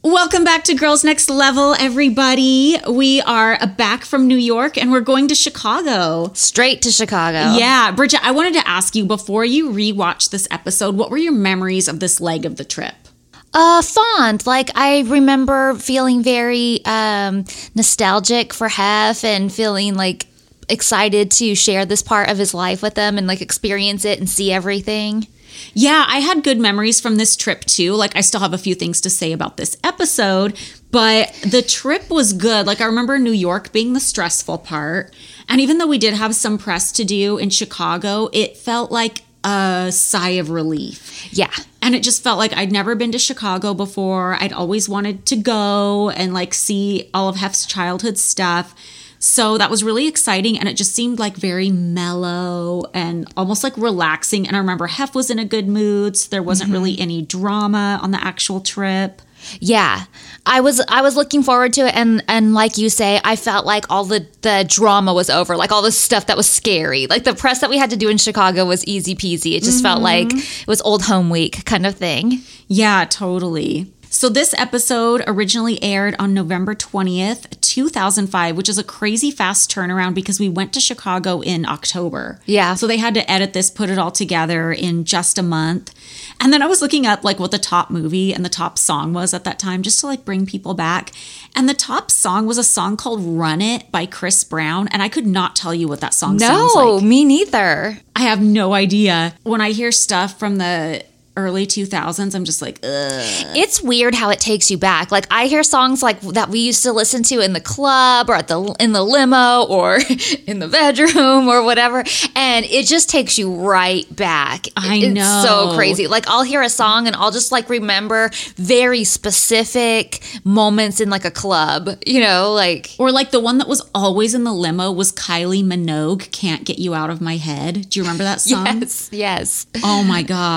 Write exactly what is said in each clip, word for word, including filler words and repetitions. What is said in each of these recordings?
Welcome back to Girls Next Level, everybody. We are back from New York and we're going to Chicago. Straight to Chicago. Yeah. Bridget, I wanted to ask you, before you rewatch this episode, what were your memories of this leg of the trip? Uh, fond. Like, I remember feeling very um, nostalgic for Hef and feeling like excited to share this part of his life with them and like experience it and see everything. Yeah, I had good memories from this trip too. Like, I still have a few things to say about this episode, but the trip was good. Like, I remember New York being the stressful part. And even though we did have some press to do in Chicago, it felt like a sigh of relief. Yeah. And it just felt like I'd never been to Chicago before. I'd always wanted to go and like see all of Hef's childhood stuff. So that was really exciting, and it just seemed like very mellow and almost like relaxing. And I remember Hef was in a good mood, so there wasn't mm-hmm. really any drama on the actual trip. Yeah, I was I was looking forward to it, and and like you say, I felt like all the, the drama was over, like all the stuff that was scary. Like the press that we had to do in Chicago was easy peasy. It just mm-hmm. felt like it was old home week kind of thing. Yeah, totally. So this episode originally aired on November twentieth, two thousand five, which is a crazy fast turnaround because we went to Chicago in October. Yeah. So they had to edit this, put it all together in just a month. And then I was looking up like what the top movie and the top song was at that time just to like bring people back. And the top song was a song called Run It by Chris Brown. And I could not tell you what that song no, sounds like. No, me neither. I have no idea. When I hear stuff from the early two thousands, I'm just like, ugh. It's weird how it takes you back. Like, I hear songs like that we used to listen to in the club or at the in the limo or in the bedroom or whatever, and it just takes you right back. I it's know. So crazy. Like, I'll hear a song and I'll just like remember very specific moments in like a club, you know, like. Or like the one that was always in the limo was Kylie Minogue, Can't Get You Out of My Head. Do you remember that song? Yes, yes. Oh my God.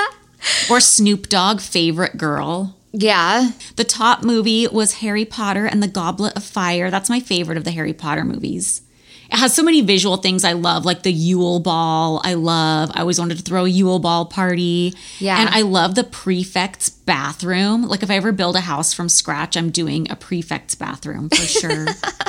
Or Snoop Dogg, Favorite Girl. Yeah. The top movie was Harry Potter and the Goblet of Fire. That's my favorite of the Harry Potter movies. It has so many visual things I love, like the Yule Ball. I love. I always wanted to throw a Yule Ball party. Yeah. And I love the prefect's bathroom. Like if I ever build a house from scratch, I'm doing a prefect's bathroom for sure.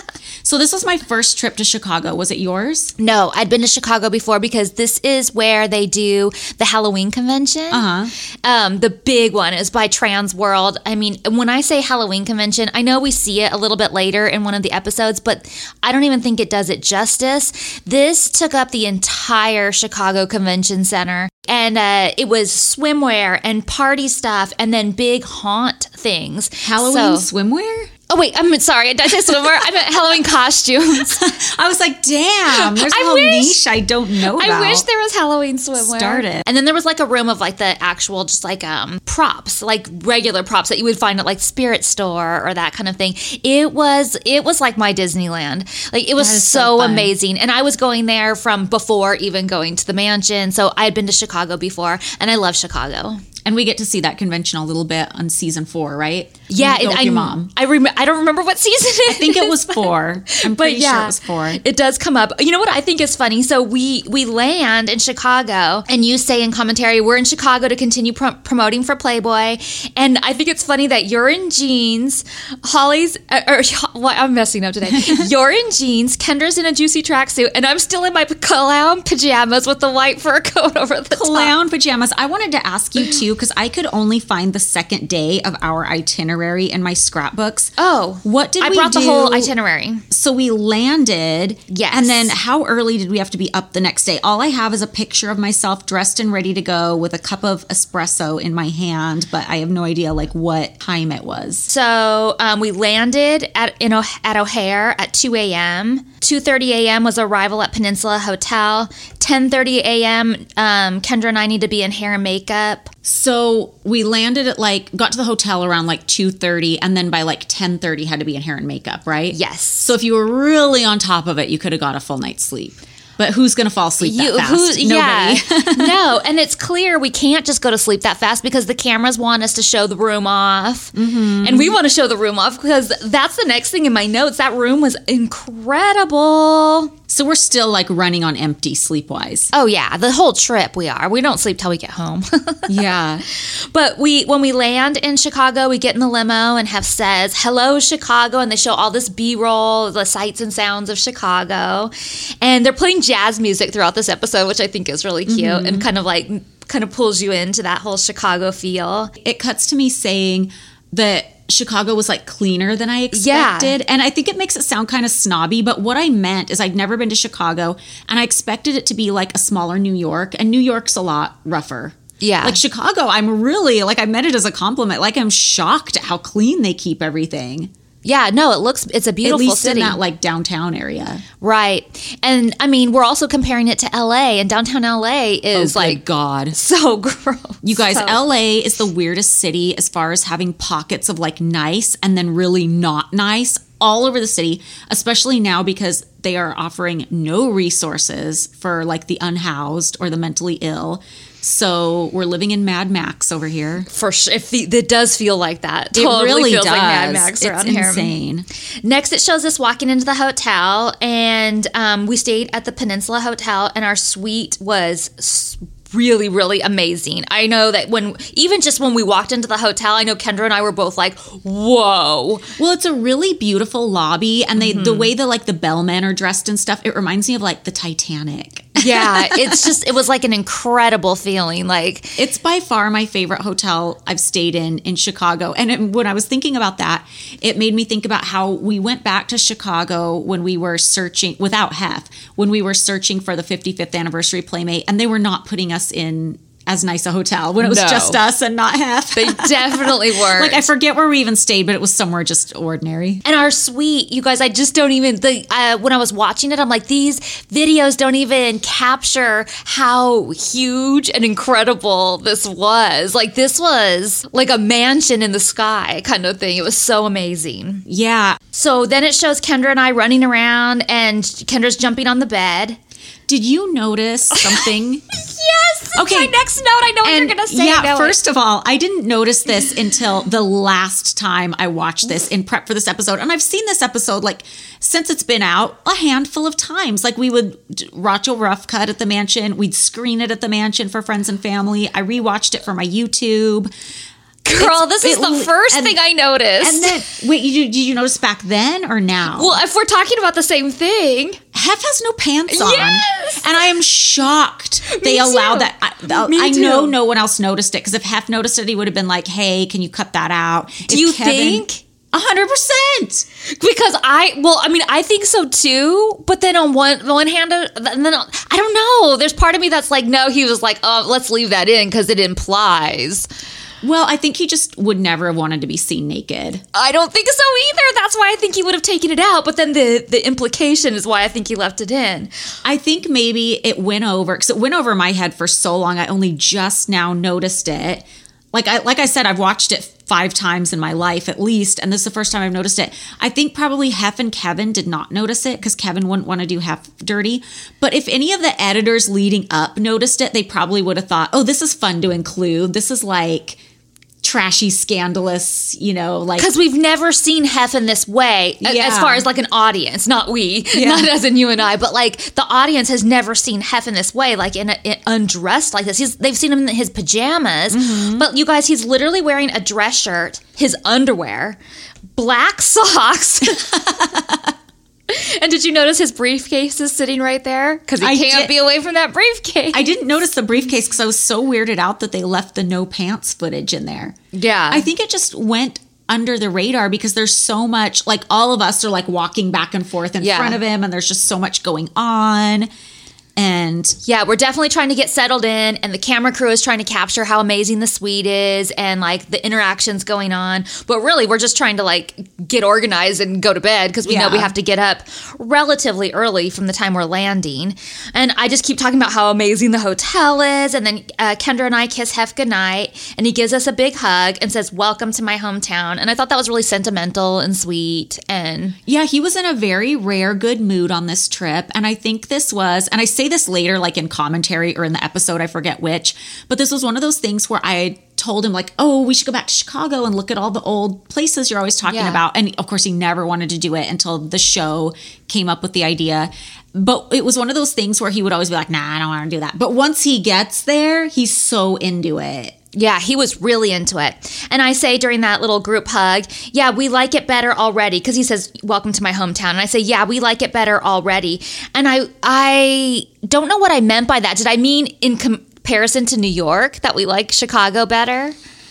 So this was my first trip to Chicago. Was it yours? No, I'd been to Chicago before because this is where they do the Halloween convention. Uh-huh. Um, the big one is by Trans World. I mean, when I say Halloween convention, I know we see it a little bit later in one of the episodes, but I don't even think it does it justice. This took up the entire Chicago Convention Center. And uh, it was swimwear and party stuff and then big haunt things. Halloween so, swimwear? Oh, wait, I'm sorry. Did I say swimwear? I meant Halloween costumes. I was like, damn, there's a I whole wish, niche I don't know about. I wish there was Halloween swimwear. Started. And then there was like a room of like the actual just like um props, like regular props that you would find at like Spirit Store or that kind of thing. It was it was like my Disneyland. Like it was so, so amazing. And I was going there from before even going to the mansion. So I had been to Chicago before and I love Chicago. And we get to see that convention a little bit on season four, right? Yeah, you go with I, your mom. I rem- I don't remember what season it is. I think it was four. I'm pretty yeah, sure it was four. It does come up. You know what I think is funny? So we we land in Chicago, and you say in commentary, "We're in Chicago to continue pro- promoting for Playboy." And I think it's funny that you're in jeans, Holly's. Uh, or well, I'm messing up today. You're in jeans, Kendra's in a juicy tracksuit, and I'm still in my clown pajamas with the white fur coat over the clown top. Clown pajamas. I wanted to ask you too, because I could only find the second day of our itinerary in my scrapbooks. Oh, what did I we do? I brought the whole itinerary. So we landed. Yes. And then how early did we have to be up the next day? All I have is a picture of myself dressed and ready to go with a cup of espresso in my hand, but I have no idea like what time it was. So um, we landed at in o- at O'Hare at two a.m. two thirty a.m. was arrival at Peninsula Hotel. ten thirty a.m. Um, Kendra and I need to be in hair and makeup. So we landed at like, got to the hotel around like two thirty, and then by like ten thirty had to be in hair and makeup, right? Yes. So if you were really on top of it, you could have got a full night's sleep. But who's going to fall asleep that You, fast? who, yeah, Nobody. no, and it's clear we can't just go to sleep that fast because the cameras want us to show the room off, mm-hmm. and we want to show the room off because that's the next thing in my notes. That room was incredible. So we're still like running on empty sleep-wise. Oh yeah, the whole trip we are. We don't sleep till we get home. Yeah. But we when we land in Chicago, we get in the limo and Hef says, "Hello, Chicago," and they show all this B-roll, the sights and sounds of Chicago. And they're playing jazz music throughout this episode, which I think is really cute mm-hmm. and kind of like kind of pulls you into that whole Chicago feel. It cuts to me saying that Chicago was like cleaner than I expected. Yeah. And I think it makes it sound kind of snobby, but what I meant is I'd never been to Chicago and I expected it to be like a smaller New York, and New York's a lot rougher. Yeah. Like Chicago, I'm really, like I meant it as a compliment. Like I'm shocked at how clean they keep everything. Yeah, no, it looks, it's a beautiful city. At least city. in that like downtown area. Right. And I mean, we're also comparing it to L A, and downtown L A is oh, like, God, so gross. You guys, so. L A is the weirdest city as far as having pockets of like nice and then really not nice all over the city, especially now because they are offering no resources for like the unhoused or the mentally ill. So we're living in Mad Max over here. For sure. If the, it does feel like that. It totally really feels does. Like Mad Max it's around here. insane. Next, it shows us walking into the hotel, and um, we stayed at the Peninsula Hotel, and our suite was really, really amazing. I know that when, even just when we walked into the hotel, I know Kendra and I were both like, whoa. Well, it's a really beautiful lobby, and they mm-hmm. the way the like the bellmen are dressed and stuff, it reminds me of like the Titanic. Yeah, it's just, it was like an incredible feeling. Like, it's by far my favorite hotel I've stayed in in Chicago. And it, when I was thinking about that, it made me think about how we went back to Chicago when we were searching, without Hef, when we were searching for the fifty-fifth anniversary Playmate, and they were not putting us in as nice a hotel when it was no. just us and not Hef. They definitely weren't. Like, I forget where we even stayed, but it was somewhere just ordinary. And our suite, you guys, I just don't even, the uh, when I was watching it, I'm like, these videos don't even capture how huge and incredible this was. Like, this was like a mansion in the sky kind of thing. It was so amazing. Yeah. So then it shows Kendra and I running around, and Kendra's jumping on the bed. Did you notice something? Yes. Okay. My next note, I know what and you're going to say. Yeah, first of all, I didn't notice this until the last time I watched this in prep for this episode. And I've seen this episode, like, since it's been out, a handful of times. Like, we would watch a rough cut at the mansion. We'd screen it at the mansion for friends and family. I rewatched it for my YouTube. Girl, It's, this is it, the first and, thing I noticed. And then, wait, you, did you notice back then or now? Well, if we're talking about the same thing. Hef has no pants on. Yes! And I am shocked they Me allow too. that. I, Me I too. know no one else noticed it, because if Hef noticed it, he would have been like, hey, can you cut that out? Do you think? A hundred percent. Because I, well, I mean, I think so too. But then on one one hand, uh, and then I don't know. There's part of me that's like, no, he was like, oh, let's leave that in because it implies. Well, I think he just would never have wanted to be seen naked. I don't think so either. That's why I think he would have taken it out. But then the, the implication is why I think he left it in. I think maybe it went over, because it went over my head for so long. I only just now noticed it. Like I like I said, I've watched it five times in my life at least, and this is the first time I've noticed it. I think probably Hef and Kevin did not notice it because Kevin wouldn't want to do Hef dirty. But if any of the editors leading up noticed it, they probably would have thought, oh, this is fun to include. This is like trashy, scandalous, you know, like, because we've never seen Hef in this way, yeah. as far as like an audience, not we, yeah. not as in you and I, but like the audience has never seen Hef in this way, like in, a, in undressed like this. He's, they've seen him in his pajamas, mm-hmm. but you guys, he's literally wearing a dress shirt, his underwear, black socks. And did you notice his briefcase is sitting right there? Because he I can't did. be away from that briefcase. I didn't notice the briefcase because I was so weirded out that they left the no pants footage in there. Yeah. I think it just went under the radar because there's so much, like all of us are like walking back and forth in yeah. front of him, and there's just so much going on. And yeah, we're definitely trying to get settled in, and the camera crew is trying to capture how amazing the suite is and like the interactions going on. But really, we're just trying to like get organized and go to bed because we Yeah. know we have to get up relatively early from the time we're landing. And I just keep talking about how amazing the hotel is. And then uh, Kendra and I kiss Hef goodnight, and he gives us a big hug and says, "Welcome to my hometown." And I thought that was really sentimental and sweet. And yeah, he was in a very rare good mood on this trip. And I think this was, and I say this later, like in commentary or in the episode, I forget which, but this was one of those things where I told him like, oh, we should go back to Chicago and look at all the old places you're always talking Yeah. about. And of course, he never wanted to do it until the show came up with the idea. But it was one of those things where he would always be like, nah, I don't want to do that. But once he gets there, he's so into it. yeah, he was really into it. And I say during that little group hug, yeah, we like it better already. Because he says, "Welcome to my hometown." And I say, yeah, we like it better already. And I I don't know what I meant by that. Did I mean in comparison to New York that we like Chicago better?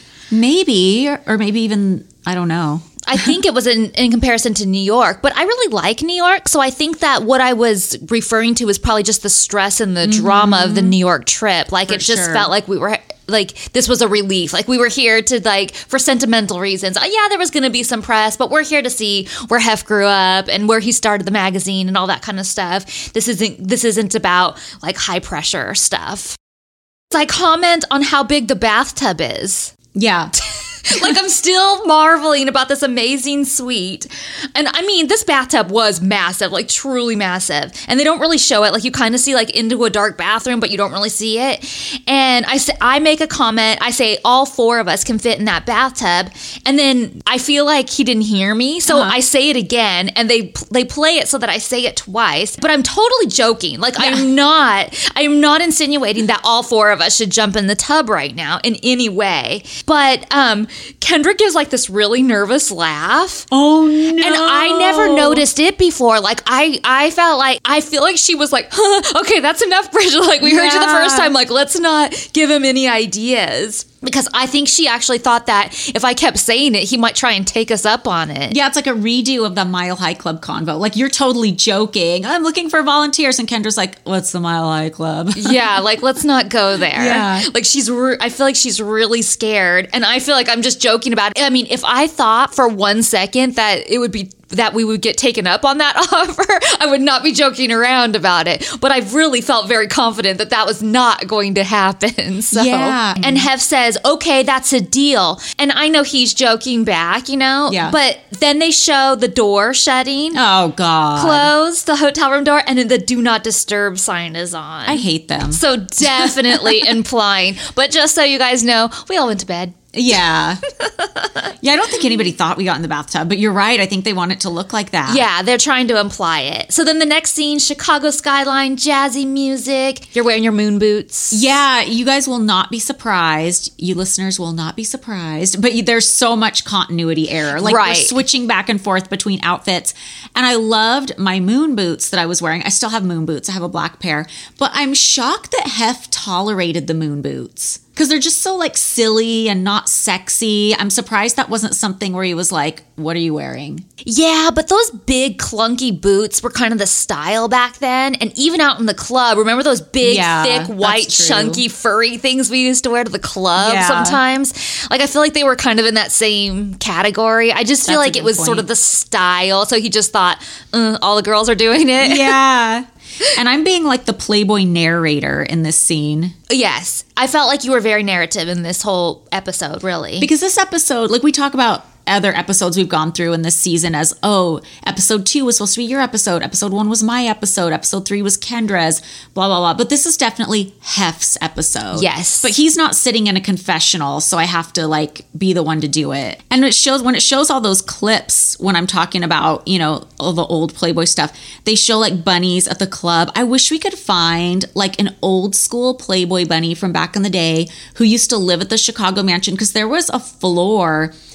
Maybe, or maybe even, I don't know. I think it was in, in comparison to New York, but I really like New York. So I think that what I was referring to was probably just the stress and the drama of the New York trip. Like For it just sure. felt like we were like, this was a relief. Like we were here to like, for sentimental reasons. Uh, yeah, there was going to be some press, but we're here to see where Hef grew up and where he started the magazine and all that kind of stuff. This isn't, this isn't about like high pressure stuff. So I comment on how big the bathtub is. Yeah. Like I'm still marveling about this amazing suite. And I mean, this bathtub was massive, like truly massive. And they don't really show it. Like you kind of see like into a dark bathroom, but you don't really see it. And I say, I make a comment. I say all four of us can fit in that bathtub. And then I feel like he didn't hear me. So Uh-huh. I say it again and they, they play it so that I say it twice, but I'm totally joking. Like Yeah. I'm not, I'm not insinuating that all four of us should jump in the tub right now in any way. But, um, Kendra gives like this really nervous laugh. Oh, no. And I never noticed it before. Like I, I felt like, I feel like she was like, huh, okay, that's enough, Bridget. Like we heard you the Yeah. first time. Like let's not give him any ideas. Because I think she actually thought that if I kept saying it, he might try and take us up on it. Yeah, it's like a redo of the Mile High Club convo. Like, you're totally joking. I'm looking for volunteers. And Kendra's like, what's the Mile High Club? Yeah, like let's not go there. Yeah. Like she's, re- I feel like she's really scared, and I feel like I'm just joking about it. I mean, if I thought for one second that it would be that we would get taken up on that offer, I would not be joking around about it. But I really felt very confident that that was not going to happen. So, Yeah. and Hef says, "Okay, that's a deal," and I know he's joking back, you know. Yeah. But then they show the door shutting. Oh, God. Close the hotel room door, and then the do not disturb sign is on. I hate them. So definitely implying. But just so you guys know, we all went to bed. Yeah. Yeah, I don't think anybody thought we got in the bathtub, but you're right. I think they want it to look like that. Yeah, they're trying to imply it. So then the next scene, Chicago skyline, jazzy music. You're wearing your moon boots. Yeah, you guys will not be surprised. You listeners will not be surprised. But you- there's so much continuity error. Like, Right. we're switching back and forth between outfits. And I loved my moon boots that I was wearing. I still have moon boots. I have a black pair. But I'm shocked that Hef tolerated the moon boots. Because they're just so, like, silly and not sexy. I'm surprised that wasn't something where he was like, what are you wearing? Yeah, but those big clunky boots were kind of the style back then. And even out in the club, remember those big, Yeah, thick, white, that's true. chunky, furry things we used to wear to the club Yeah. sometimes? Like, I feel like they were kind of in that same category. I just feel That's a like it good was sort point. of the style. So he just thought, uh, all the girls are doing it. Yeah. And I'm being like the Playboy narrator in this scene. Yes. I felt like you were very narrative in this whole episode, really. Because this episode, like we talk about other episodes we've gone through in this season as, oh, episode two was supposed to be your episode. Episode one was my episode. Episode three was Kendra's, blah, blah, blah. But this is definitely Hef's episode. Yes. But he's not sitting in a confessional, so I have to like be the one to do it. And it shows, when it shows all those clips, when I'm talking about, you know, all the old Playboy stuff, they show like bunnies at the club. I wish we could find like an old school Playboy bunny from back in the day who used to live at the Chicago mansion, because there was a floor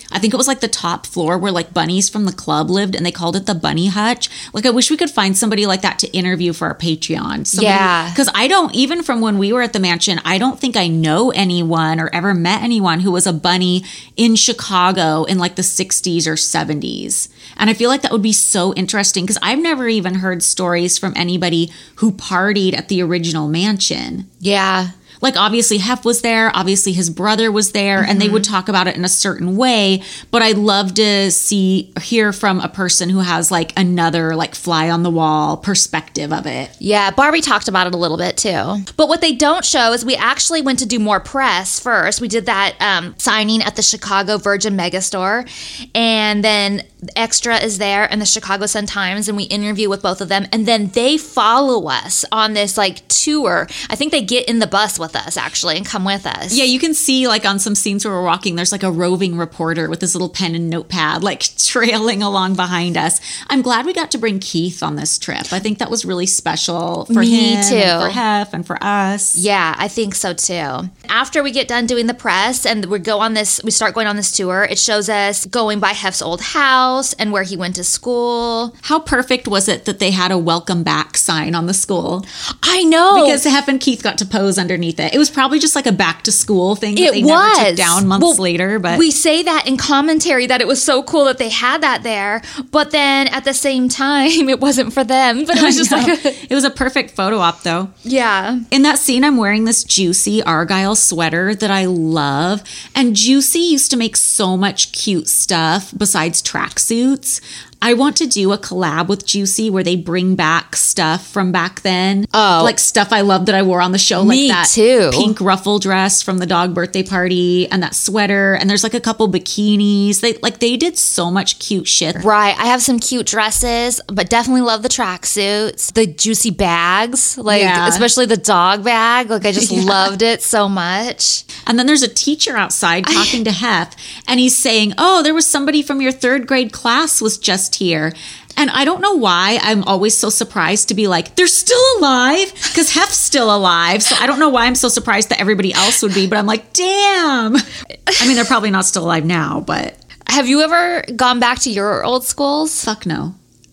I think it was like the top floor where like bunnies from the club lived, and they called it the Bunny Hutch. Like, I wish we could find somebody like that to interview for our Patreon. Somebody, yeah. Because I don't, even from when we were at the mansion, I don't think I know anyone or ever met anyone who was a bunny in Chicago in like the sixties or seventies. And I feel like that would be so interesting because I've never even heard stories from anybody who partied at the original mansion. Yeah. Like, obviously, Hef was there. Obviously, his brother was there. Mm-hmm. And they would talk about it in a certain way. But I'd love to see, hear from a person who has, like, another, like, fly-on-the-wall perspective of it. Yeah, Barbie talked about it a little bit, too. But what they don't show is we actually went to do more press first. We did that um, signing at the Chicago Virgin Megastore. And then Extra is there and the Chicago Sun-Times. And we interview with both of them. And then they follow us on this, like, tour. I think they get in the bus with us actually and come with us. Yeah, you can see like on some scenes where we're walking, there's like a roving reporter with his little pen and notepad like trailing along behind us. I'm glad we got to bring Keith on this trip. I think that was really special for Me him too. and for Hef and for us. Yeah, I think so too. After we get done doing the press and we go on this, we start going on this tour, it shows us going by Hef's old house and where he went to school. How perfect was it that they had a welcome back sign on the school? I know. Because Hef and Keith got to pose underneath it. It was probably just like a back to school thing that it they was. never took down months well, later. But we say that in commentary that it was so cool that they had that there, but then at the same time it wasn't for them. But it was just like a, it was a perfect photo op though. Yeah. In that scene, I'm wearing this Juicy Argyle sweater that I love. And Juicy used to make so much cute stuff besides tracksuits. I want to do a collab with Juicy where they bring back stuff from back then. Oh. Like stuff I loved that I wore on the show. Me like that too. Pink ruffle dress from the dog birthday party and that sweater. And there's like a couple bikinis. They like they did so much cute shit. Right. I have some cute dresses, but definitely love the tracksuits, the Juicy bags, like Yeah. especially the dog bag. Like I just Yeah. loved it so much. And then there's a teacher outside talking to Hef, and he's saying, oh, there was somebody from your third grade class was just here. And I don't know why I'm always so surprised to be like, they're still alive, because Hef's still alive. So I don't know why I'm so surprised that everybody else would be, but I'm like, damn. I mean, they're probably not still alive now, but. Have you ever gone back to your old schools? Fuck no.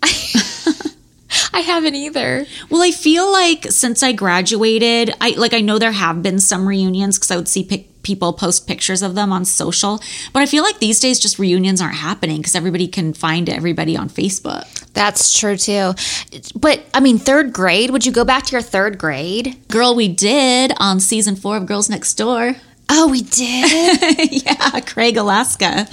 I haven't either. Well, I feel like since I graduated, I like I know there have been some reunions because I would see pic- people post pictures of them on social. But I feel like these days just reunions aren't happening because everybody can find everybody on Facebook. That's true too. But I mean, third grade, would you go back to your third grade? Girl, we did on season four of Girls Next Door. Oh, we did? Yeah, Craig, Alaska.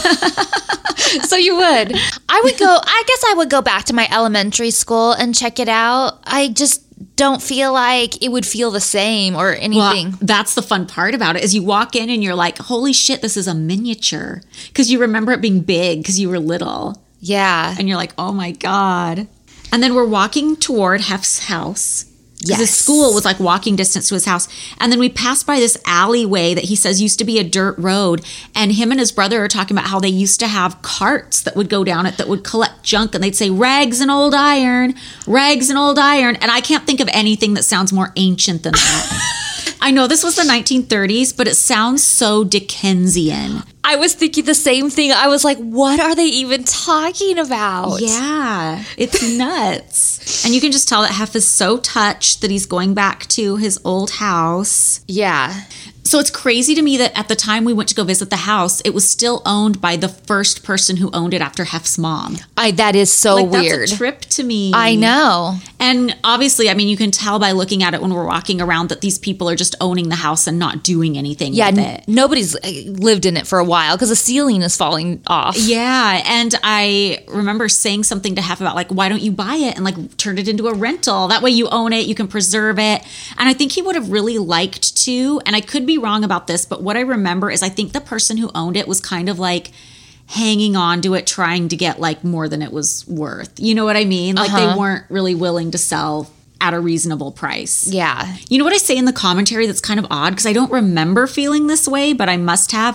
So you would. I would go, I guess I would go back to my elementary school and check it out. I just don't feel like it would feel the same or anything. Well, that's the fun part about it is you walk in and you're like, holy shit, this is a miniature. Because you remember it being big because you were little. Yeah. And you're like, oh my God. And then we're walking toward Hef's house. Because Yes. his school was like walking distance to his house. And then we passed by this alleyway that he says used to be a dirt road. And him and his brother are talking about how they used to have carts that would go down it that would collect junk. And they'd say, rags and old iron, rags and old iron. And I can't think of anything that sounds more ancient than that. I know this was the nineteen thirties, but it sounds so Dickensian. I was thinking the same thing. I was like, what are they even talking about? Yeah, it's nuts. And you can just tell that Hef is so touched that he's going back to his old house. Yeah. So it's crazy to me that at the time we went to go visit the house, it was still owned by the first person who owned it after Hef's mom. I that is so Like, weird. That's a trip to me. I know. And obviously, I mean, you can tell by looking at it when we're walking around that these people are just owning the house and not doing anything Yeah, with n- it. nobody's uh, lived in it for a while because the ceiling is falling off. Yeah, and I remember saying something to Hef about like, why don't you buy it and like turn it into a rental? That way you own it, you can preserve it. And I think he would have really liked to, and I could be wrong about this, but what I remember is I think the person who owned it was kind of like hanging on to it, trying to get like more than it was worth. You know what I mean? Like Uh-huh. they weren't really willing to sell at a reasonable price. Yeah. You know what I say in the commentary that's kind of odd because I don't remember feeling this way, but I must have.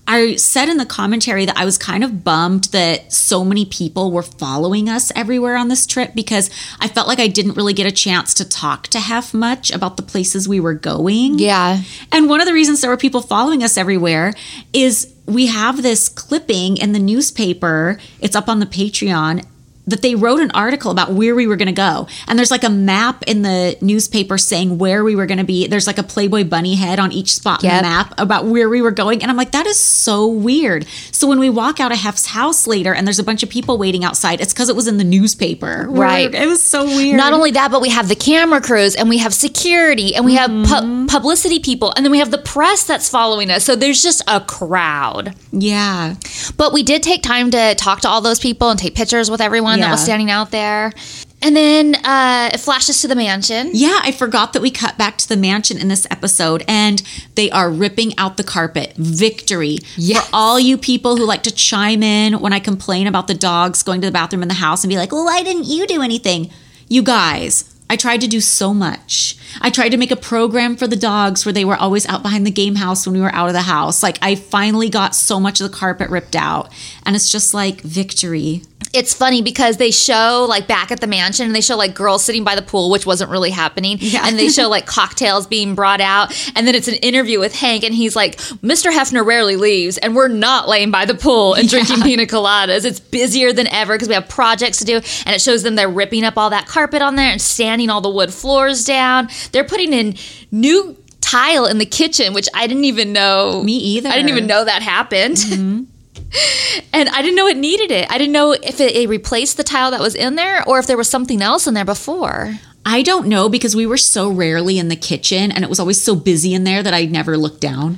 I said in the commentary that I was kind of bummed that so many people were following us everywhere on this trip because I felt like I didn't really get a chance to talk to Hef much about the places we were going. Yeah. And one of the reasons there were people following us everywhere is we have this clipping in the newspaper. It's up on the Patreon that they wrote an article about where we were going to go. And there's like a map in the newspaper saying where we were going to be. There's like a Playboy bunny head on each spot Yep. in the map about where we were going. And I'm like, that is so weird. So when we walk out of Hef's house later and there's a bunch of people waiting outside, it's because it was in the newspaper. Right. We're- It was so weird. Not only that, but we have the camera crews and we have security and we have pu- publicity people and then we have the press that's following us. So there's just a crowd. Yeah. But we did take time to talk to all those people and take pictures with everyone that Yeah. was standing out there. And then uh, it flashes to the mansion. Yeah, I forgot that we cut back to the mansion in this episode and they are ripping out the carpet. Victory. Yes. For all you people who like to chime in when I complain about the dogs going to the bathroom in the house and be like, well, why didn't you do anything? You guys, I tried to do so much. I tried to make a program for the dogs where they were always out behind the game house when we were out of the house. Like I finally got so much of the carpet ripped out and it's just like victory. It's funny because they show like back at the mansion and they show like girls sitting by the pool, which wasn't really happening. Yeah. And they show like cocktails being brought out. And then it's an interview with Hank and he's like, Mister Hefner rarely leaves and we're not laying by the pool and drinking pina coladas. It's busier than ever because we have projects to do. And it shows them they're ripping up all that carpet on there and sanding all the wood floors down. They're putting in new tile in the kitchen, which I didn't even know. Me either. I didn't even know that happened. Mm-hmm. And I didn't know it needed it. I didn't know if it, it replaced the tile that was in there or if there was something else in there before. I don't know because we were so rarely in the kitchen and it was always so busy in there that I never looked down.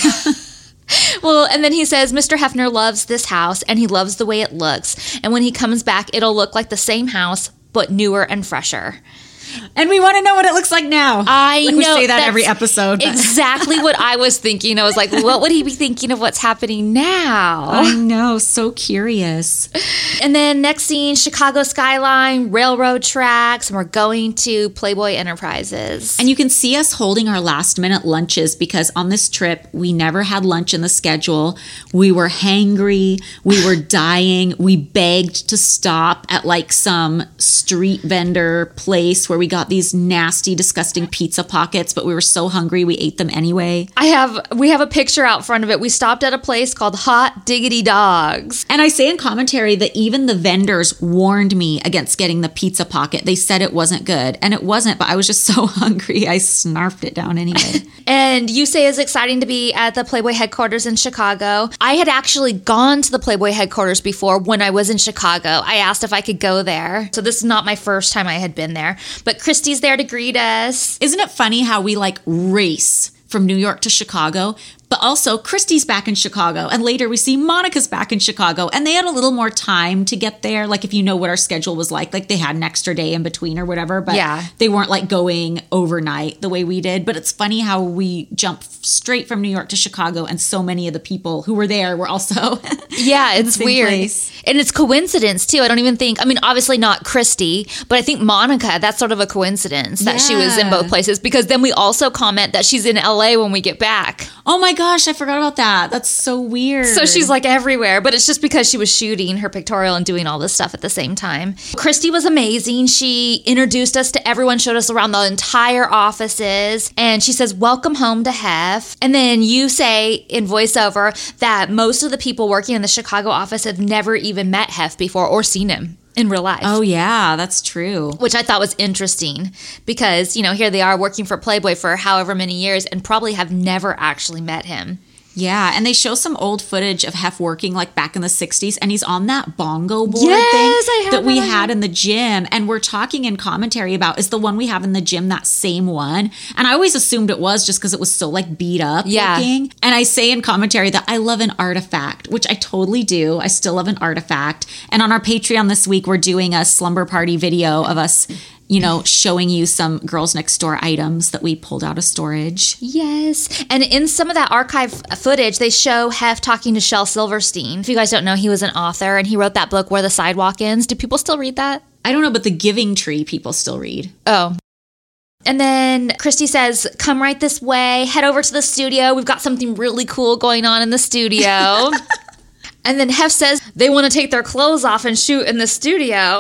Well, and then he says Mister Hefner loves this house and he loves the way it looks. And when he comes back, it'll look like the same house, but newer and fresher. And we want to know what it looks like now. I like know. We say that that's every episode. but- Exactly what I was thinking. I was like, what would he be thinking of what's happening now? I know. So curious. And then next scene, Chicago skyline, railroad tracks, and we're going to Playboy Enterprises. And you can see us holding our last minute lunches because on this trip, we never had lunch in the schedule. We were hangry. We were dying. We begged to stop at like some street vendor place where we got these nasty, disgusting pizza pockets, but we were so hungry we ate them anyway. I have we have a picture out front of it. We stopped at a place called Hot Diggity Dogs. And I say in commentary that even the vendors warned me against getting the pizza pocket. They said it wasn't good, and it wasn't, but I was just so hungry I snarfed it down anyway. And you say it's exciting to be at the Playboy headquarters in Chicago. I had actually gone to the Playboy headquarters before when I was in Chicago. I asked if I could go there. So this is not my first time I had been there. But Christy's there to greet us. Isn't it funny how we like race from New York to Chicago? But also, Christy's back in Chicago, and later we see Monica's back in Chicago, and they had a little more time to get there. Like, if you know what our schedule was like, like they had an extra day in between or whatever, but Yeah. they weren't like going overnight the way we did. But it's funny how we jump straight from New York to Chicago, and so many of the people who were there were also Yeah, it's same weird. place. And it's coincidence, too. I don't even think, I mean, obviously not Christy, but I think Monica, that's sort of a coincidence that she was in Yeah. both places because then we also comment that she's in L A when we get back. Oh my gosh, I forgot about that. That's so weird. So she's like everywhere, but it's just because she was shooting her pictorial and doing all this stuff at the same time. Christy was amazing. She introduced us to everyone, showed us around the entire offices, and she says, welcome home to Hef. And then you say in voiceover that most of the people working in the Chicago office have never even met Hef before or seen him in real life. Oh yeah, that's true. Which I thought was interesting because, you know, here they are working for Playboy for however many years and probably have never actually met him. Yeah, and they show some old footage of Hef working like back in the sixties, and he's on that bongo board Yes, I thing have that we that. had in the gym, and we're talking in commentary about, is the one we have in the gym that same one? And I always assumed it was just because it was so like beat up Yeah. looking. And I say in commentary that I love an artifact, which I totally do. I still love an artifact. And on our Patreon this week, we're doing a slumber party video of us, you know, showing you some Girls Next Door items that we pulled out of storage. Yes. And in some of that archive footage, they show Hef talking to Shel Silverstein. If you guys don't know, he was an author and he wrote that book, Where the Sidewalk Ends. Do people still read that? I don't know, but The Giving Tree people still read. Oh. And then Christy says, come right this way, head over to the studio. We've got something really cool going on in the studio. And then Hef says they want to take their clothes off and shoot in the studio.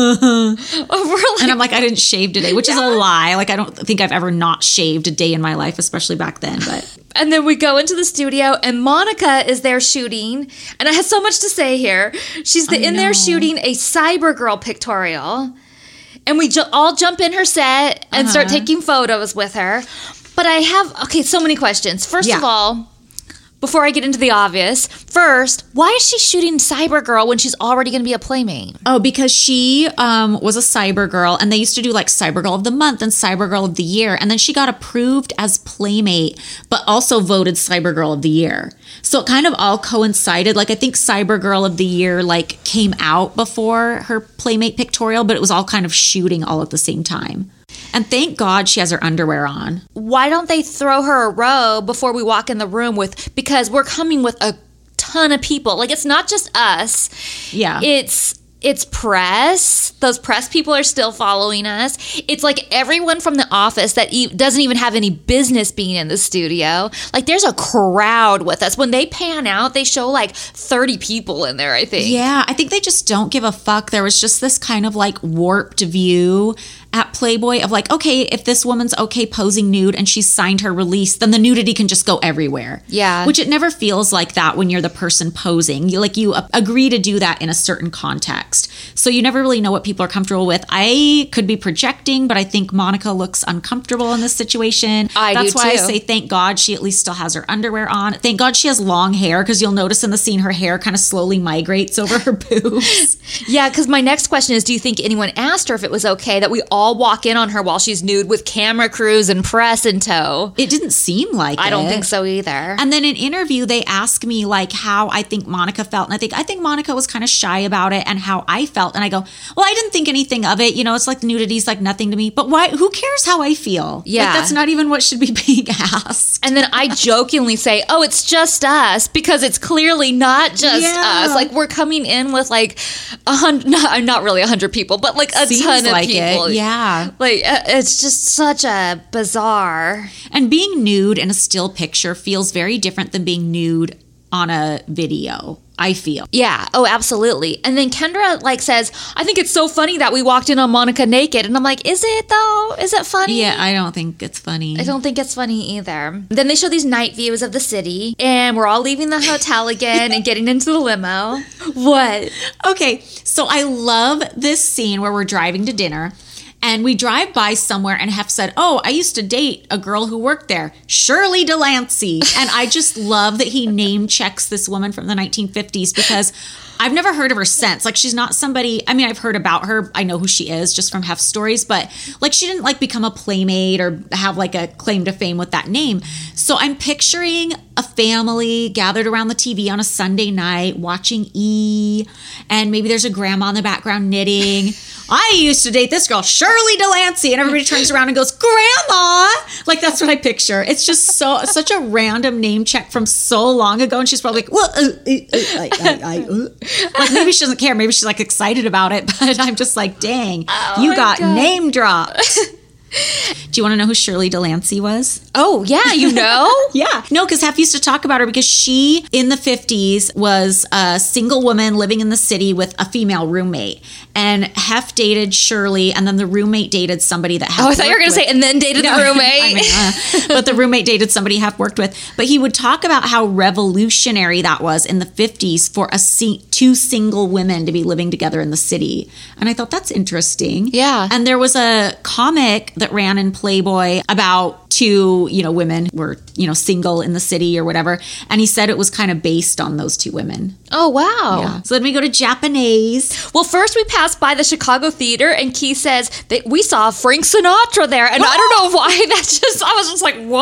like, and I'm like, I didn't shave today, which yeah. is a lie. Like, I don't think I've ever not shaved a day in my life, especially back then. But And then we go into the studio and Monica is there shooting. And I have so much to say here. She's the, in there shooting a Cybergirl pictorial. And we ju- all jump in her set and uh-huh. start taking photos with her. But I have, okay, so many questions. First yeah. of all, before I get into the obvious, first, why is she shooting Cybergirl when she's already going to be a Playmate? Oh, because she um, was a Cybergirl, and they used to do like Cybergirl of the Month and Cybergirl of the Year, and then she got approved as Playmate, but also voted Cybergirl of the Year. So it kind of all coincided. Like, I think Cybergirl of the Year like came out before her Playmate pictorial, but it was all kind of shooting all at the same time. And thank God she has her underwear on. Why don't they throw her a robe before we walk in the room with, because we're coming with a ton of people. Like, it's not just us. Yeah. It's it's press. Those press people are still following us. It's like everyone from the office that e- doesn't even have any business being in the studio. Like, there's a crowd with us. When they pan out, they show like thirty people in there, I think. Yeah, I think they just don't give a fuck. There was just this kind of like warped view at Playboy of like, okay, if this woman's okay posing nude and she's signed her release, then the nudity can just go everywhere. Yeah. Which it never feels like that when you're the person posing. You like you agree to do that in a certain context. So you never really know what people are comfortable with. I could be projecting, but I think Monica looks uncomfortable in this situation. I That's do why too. I say thank God she at least still has her underwear on. Thank God she has long hair, because you'll notice in the scene her hair kind of slowly migrates over her boobs. Yeah, because my next question is, do you think anyone asked her if it was okay that we all walk in on her while she's nude with camera crews and press in tow? It didn't seem like I it. don't think so either. And then in interview, they ask me like how I think Monica felt. And I think, I think Monica was kind of shy about it and how I felt. And I go, well, I didn't think anything of it. You know, it's like nudity's like nothing to me. But why? Who cares how I feel? Yeah. Like, that's not even what should be being asked. And then I jokingly say, oh, it's just us, because it's clearly not just yeah. us. Like, we're coming in with like a hundred, not, not really a hundred people, but like a Seems ton of like people. It. Yeah. Like, uh, it's just such a bizarre. And being nude in a still picture feels very different than being nude on a video, I feel. Yeah. Oh, absolutely. And then Kendra like says, I think it's so funny that we walked in on Monica naked. And I'm like, is it though? Is it funny? Yeah, I don't think it's funny. I don't think it's funny either. Then they show these night views of the city, and we're all leaving the hotel again and getting into the limo. What? Okay, so I love this scene where we're driving to dinner. And we drive by somewhere and Hef said, oh, I used to date a girl who worked there, Shirley Delancey. And I just love that he name checks this woman from the nineteen fifties, because I've never heard of her since. Like, she's not somebody, I mean, I've heard about her. I know who she is just from Hef's stories, but like, she didn't like become a Playmate or have like a claim to fame with that name. So I'm picturing a family gathered around the T V on a Sunday night watching E! And maybe there's a grandma in the background knitting. I used to date this girl, Shirley Delancey, and everybody turns around and goes, Grandma! Like, that's what I picture. It's just so such a random name check from so long ago, and she's probably like, well, uh, uh, I, I, I, uh. Like, maybe she doesn't care. Maybe she's like excited about it, but I'm just like, dang, oh you got God. name dropped. Do you want to know who Shirley Delancey was? Oh, yeah, you know? Yeah. No, because Hef used to talk about her because she, in the fifties, was a single woman living in the city with a female roommate. And Hef dated Shirley, and then the roommate dated somebody that Hef Oh, I thought you were going to say, and then dated no, the roommate. I mean, uh, but the roommate dated somebody Hef worked with. But he would talk about how revolutionary that was in the fifties for a si- two single women to be living together in the city. And I thought, that's interesting. Yeah. And there was a comic that ran in Playboy about two, you know, women who were, you know, single in the city or whatever. And he said it was kind of based on those two women. Oh, wow. Yeah. So then we go to Japanese. Well, first we passed by the Chicago Theater, and Keith says that we saw Frank Sinatra there. And I don't know why, that's just, I was just like, whoa.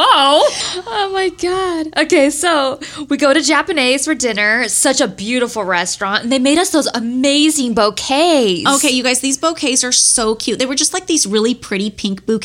Oh my God. Okay, so we go to Japanese for dinner. It's such a beautiful restaurant. And they made us those amazing bouquets. Okay, you guys, these bouquets are so cute. They were just like these really pretty pink bouquets, but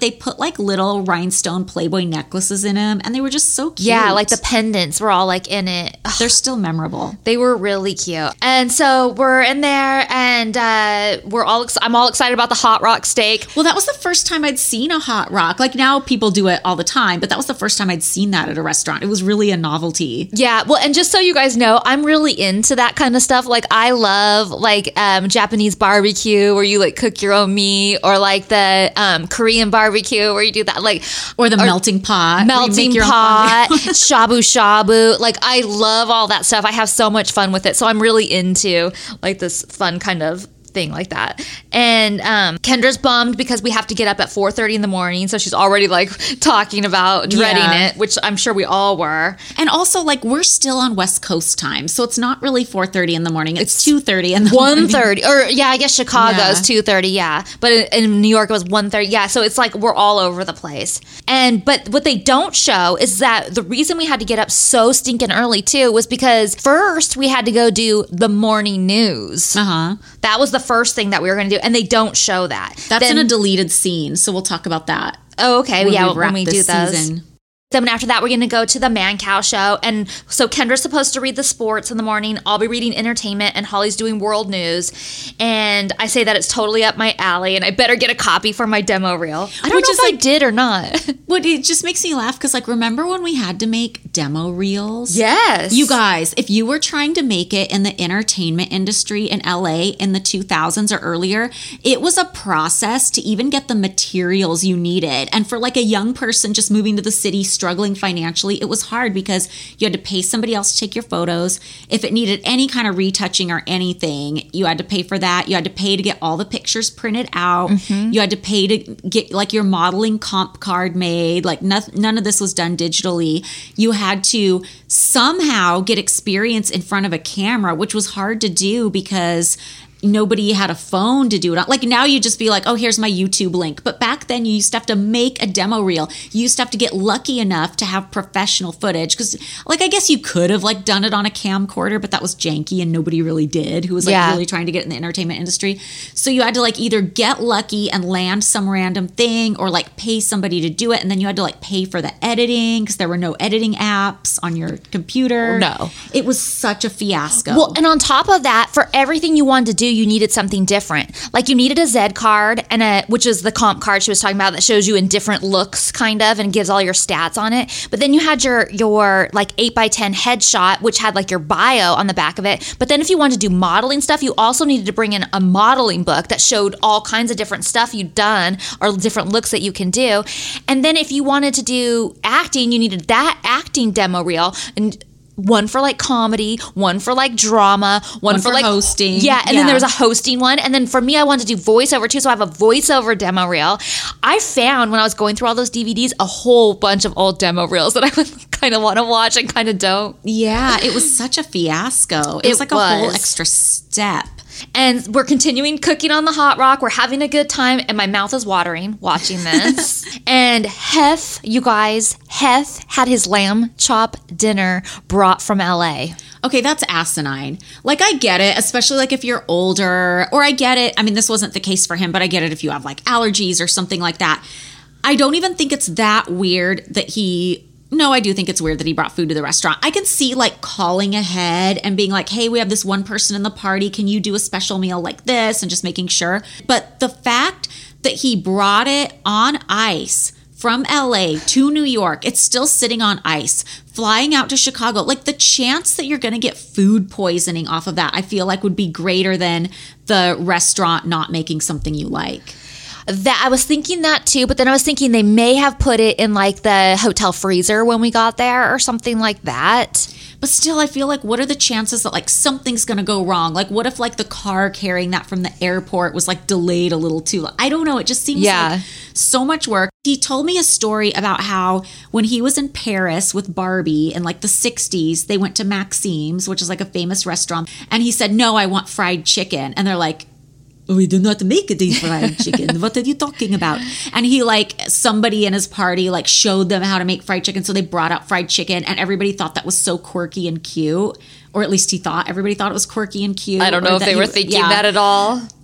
they put like little rhinestone Playboy necklaces in them, and they were just so cute. Yeah, like the pendants were all like in it. Ugh. They're still memorable. They were really cute. And so we're in there, and uh, we're all ex- I'm all excited about the Hot Rock steak. Well, that was the first time I'd seen a Hot Rock. Like now people do it all the time, but that was the first time I'd seen that at a restaurant. It was really a novelty. Yeah, well, and just so you guys know, I'm really into that kind of stuff. Like I love like um, Japanese barbecue where you like cook your own meat, or like the um, Korean barbecue where you do that, like or the or melting pot, melting pot, shabu shabu. Like I love all that stuff. I have so much fun with it, so I'm really into like this fun kind of thing like that. And um, Kendra's bummed because we have to get up at four thirty in the morning, so she's already like talking about dreading yeah. it, which I'm sure we all were. And also like we're still on West Coast time, so it's not really four thirty in the morning, it's, it's two thirty in the one morning. one thirty, or yeah, I guess Chicago's yeah. two thirty, yeah, but in, in New York it was one thirty. Yeah, so it's like we're all over the place. And but what they don't show is that the reason we had to get up so stinking early too was because first we had to go do the morning news. Uh-huh. That was the first thing that we were going to do, and they don't show that. That's then, in a deleted scene, so we'll talk about that. Oh, okay. When yeah, we when we do those. Season. Then after that, we're going to go to the Man Cow show. And so Kendra's supposed to read the sports in the morning. I'll be reading entertainment, and Holly's doing world news. And I say that it's totally up my alley, and I better get a copy for my demo reel. I don't Which know if like, I did or not. Well, it just makes me laugh because, like, remember when we had to make demo reels? Yes. You guys, if you were trying to make it in the entertainment industry in L A in the two thousands or earlier, it was a process to even get the materials you needed. And for, like, a young person just moving to the city, struggling financially, it was hard because you had to pay somebody else to take your photos. If it needed any kind of retouching or anything, you had to pay for that. You had to pay to get all the pictures printed out. Mm-hmm. You had to pay to get like your modeling comp card made. Like none, none of this was done digitally. You had to somehow get experience in front of a camera, which was hard to do because nobody had a phone to do it on. Like now you just be like, oh, here's my YouTube link. But back then you used to have to make a demo reel. You used to have to get lucky enough to have professional footage. Because like, I guess you could have like done it on a camcorder, but that was janky and nobody really did who was like yeah. really trying to get in the entertainment industry. So you had to like either get lucky and land some random thing or like pay somebody to do it. And then you had to like pay for the editing because there were no editing apps on your computer. No. It was such a fiasco. Well, and on top of that, for everything you wanted to do, you needed something different. Like you needed a Z card, and a which is the comp card she was talking about that shows you in different looks kind of and gives all your stats on it. But then you had your your like eight by ten headshot, which had like your bio on the back of it. But then if you wanted to do modeling stuff, you also needed to bring in a modeling book that showed all kinds of different stuff you'd done or different looks that you can do. And then if you wanted to do acting, you needed that acting demo reel, and one for like comedy, one for like drama, one, one for, for like hosting. Yeah, and yeah. then there was a hosting one. And then for me, I wanted to do voiceover too. So I have a voiceover demo reel. I found when I was going through all those D V Ds, a whole bunch of old demo reels that I would kind of want to watch and kind of don't. Yeah, it was such a fiasco. It, it was like was. a whole extra step. And we're continuing cooking on the Hot Rock. We're having a good time, and my mouth is watering watching this. And Hef, you guys, Hef had his lamb chop dinner brought from L A. Okay, that's asinine. Like, I get it, especially like if you're older, or I get it. I mean, this wasn't the case for him, but I get it if you have like allergies or something like that. I don't even think it's that weird that he... No, I do think it's weird that he brought food to the restaurant. I can see like calling ahead and being like, hey, we have this one person in the party. Can you do a special meal like this? And just making sure. But the fact that he brought it on ice from L A to New York, it's still sitting on ice, flying out to Chicago. Like the chance that you're going to get food poisoning off of that, I feel like would be greater than the restaurant not making something you like. That I was thinking that too, but then I was thinking they may have put it in like the hotel freezer when we got there or something like that. But still, I feel like what are the chances that like something's going to go wrong? Like what if like the car carrying that from the airport was like delayed a little too? I don't know. It just seems yeah. like so much work. He told me a story about how when he was in Paris with Barbie in like the sixties, they went to Maxime's, which is like a famous restaurant. And he said, no, I want fried chicken. And they're like, we do not make this fried chicken. What are you talking about? And he like, somebody in his party like showed them how to make fried chicken. So they brought out fried chicken and everybody thought that was so quirky and cute. Or at least he thought, everybody thought it was quirky and cute. I don't know if they were thinking yeah. that at all.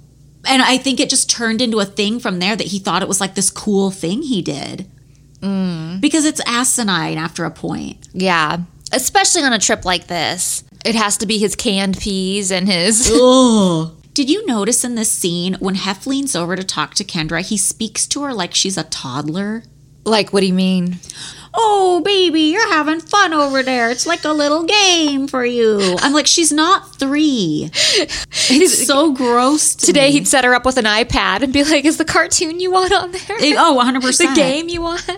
And I think it just turned into a thing from there that he thought it was like this cool thing he did. Mm. Because it's asinine after a point. Yeah. Especially on a trip like this. It has to be his canned peas and his... Ugh. Did you notice in this scene, when Hef leans over to talk to Kendra, he speaks to her like she's a toddler? Like, what do you mean? Oh, baby, you're having fun over there. It's like a little game for you. I'm like, she's not three. It's so gross to Today me. he'd set her up with an iPad and be like, is the cartoon you want on there? It, oh, one hundred percent. The game you want?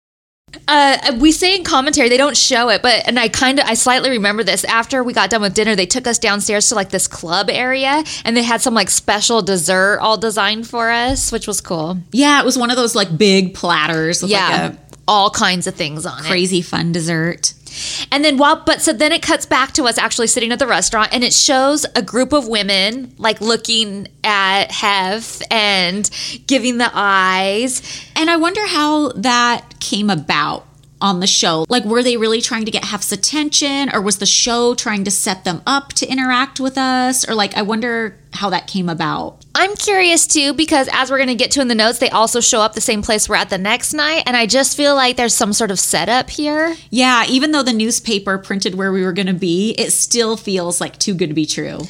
Uh, we say in commentary, they don't show it, but, and I kind of, I slightly remember this. After we got done with dinner, they took us downstairs to like this club area, and they had some like special dessert all designed for us, which was cool. Yeah, it was one of those like big platters with Yeah. like a all kinds of things on it. crazy fun dessert. And then while, but so then it cuts back to us actually sitting at the restaurant, and it shows a group of women like looking at Hef and giving the eyes. And I wonder how that came about on the show. Like, were they really trying to get Hef's attention, or was the show trying to set them up to interact with us? Or like, I wonder how that came about. I'm curious too, because as we're going to get to in the notes, they also show up the same place we're at the next night. And I just feel like there's some sort of setup here. Yeah, even though the newspaper printed where we were going to be, it still feels like too good to be true.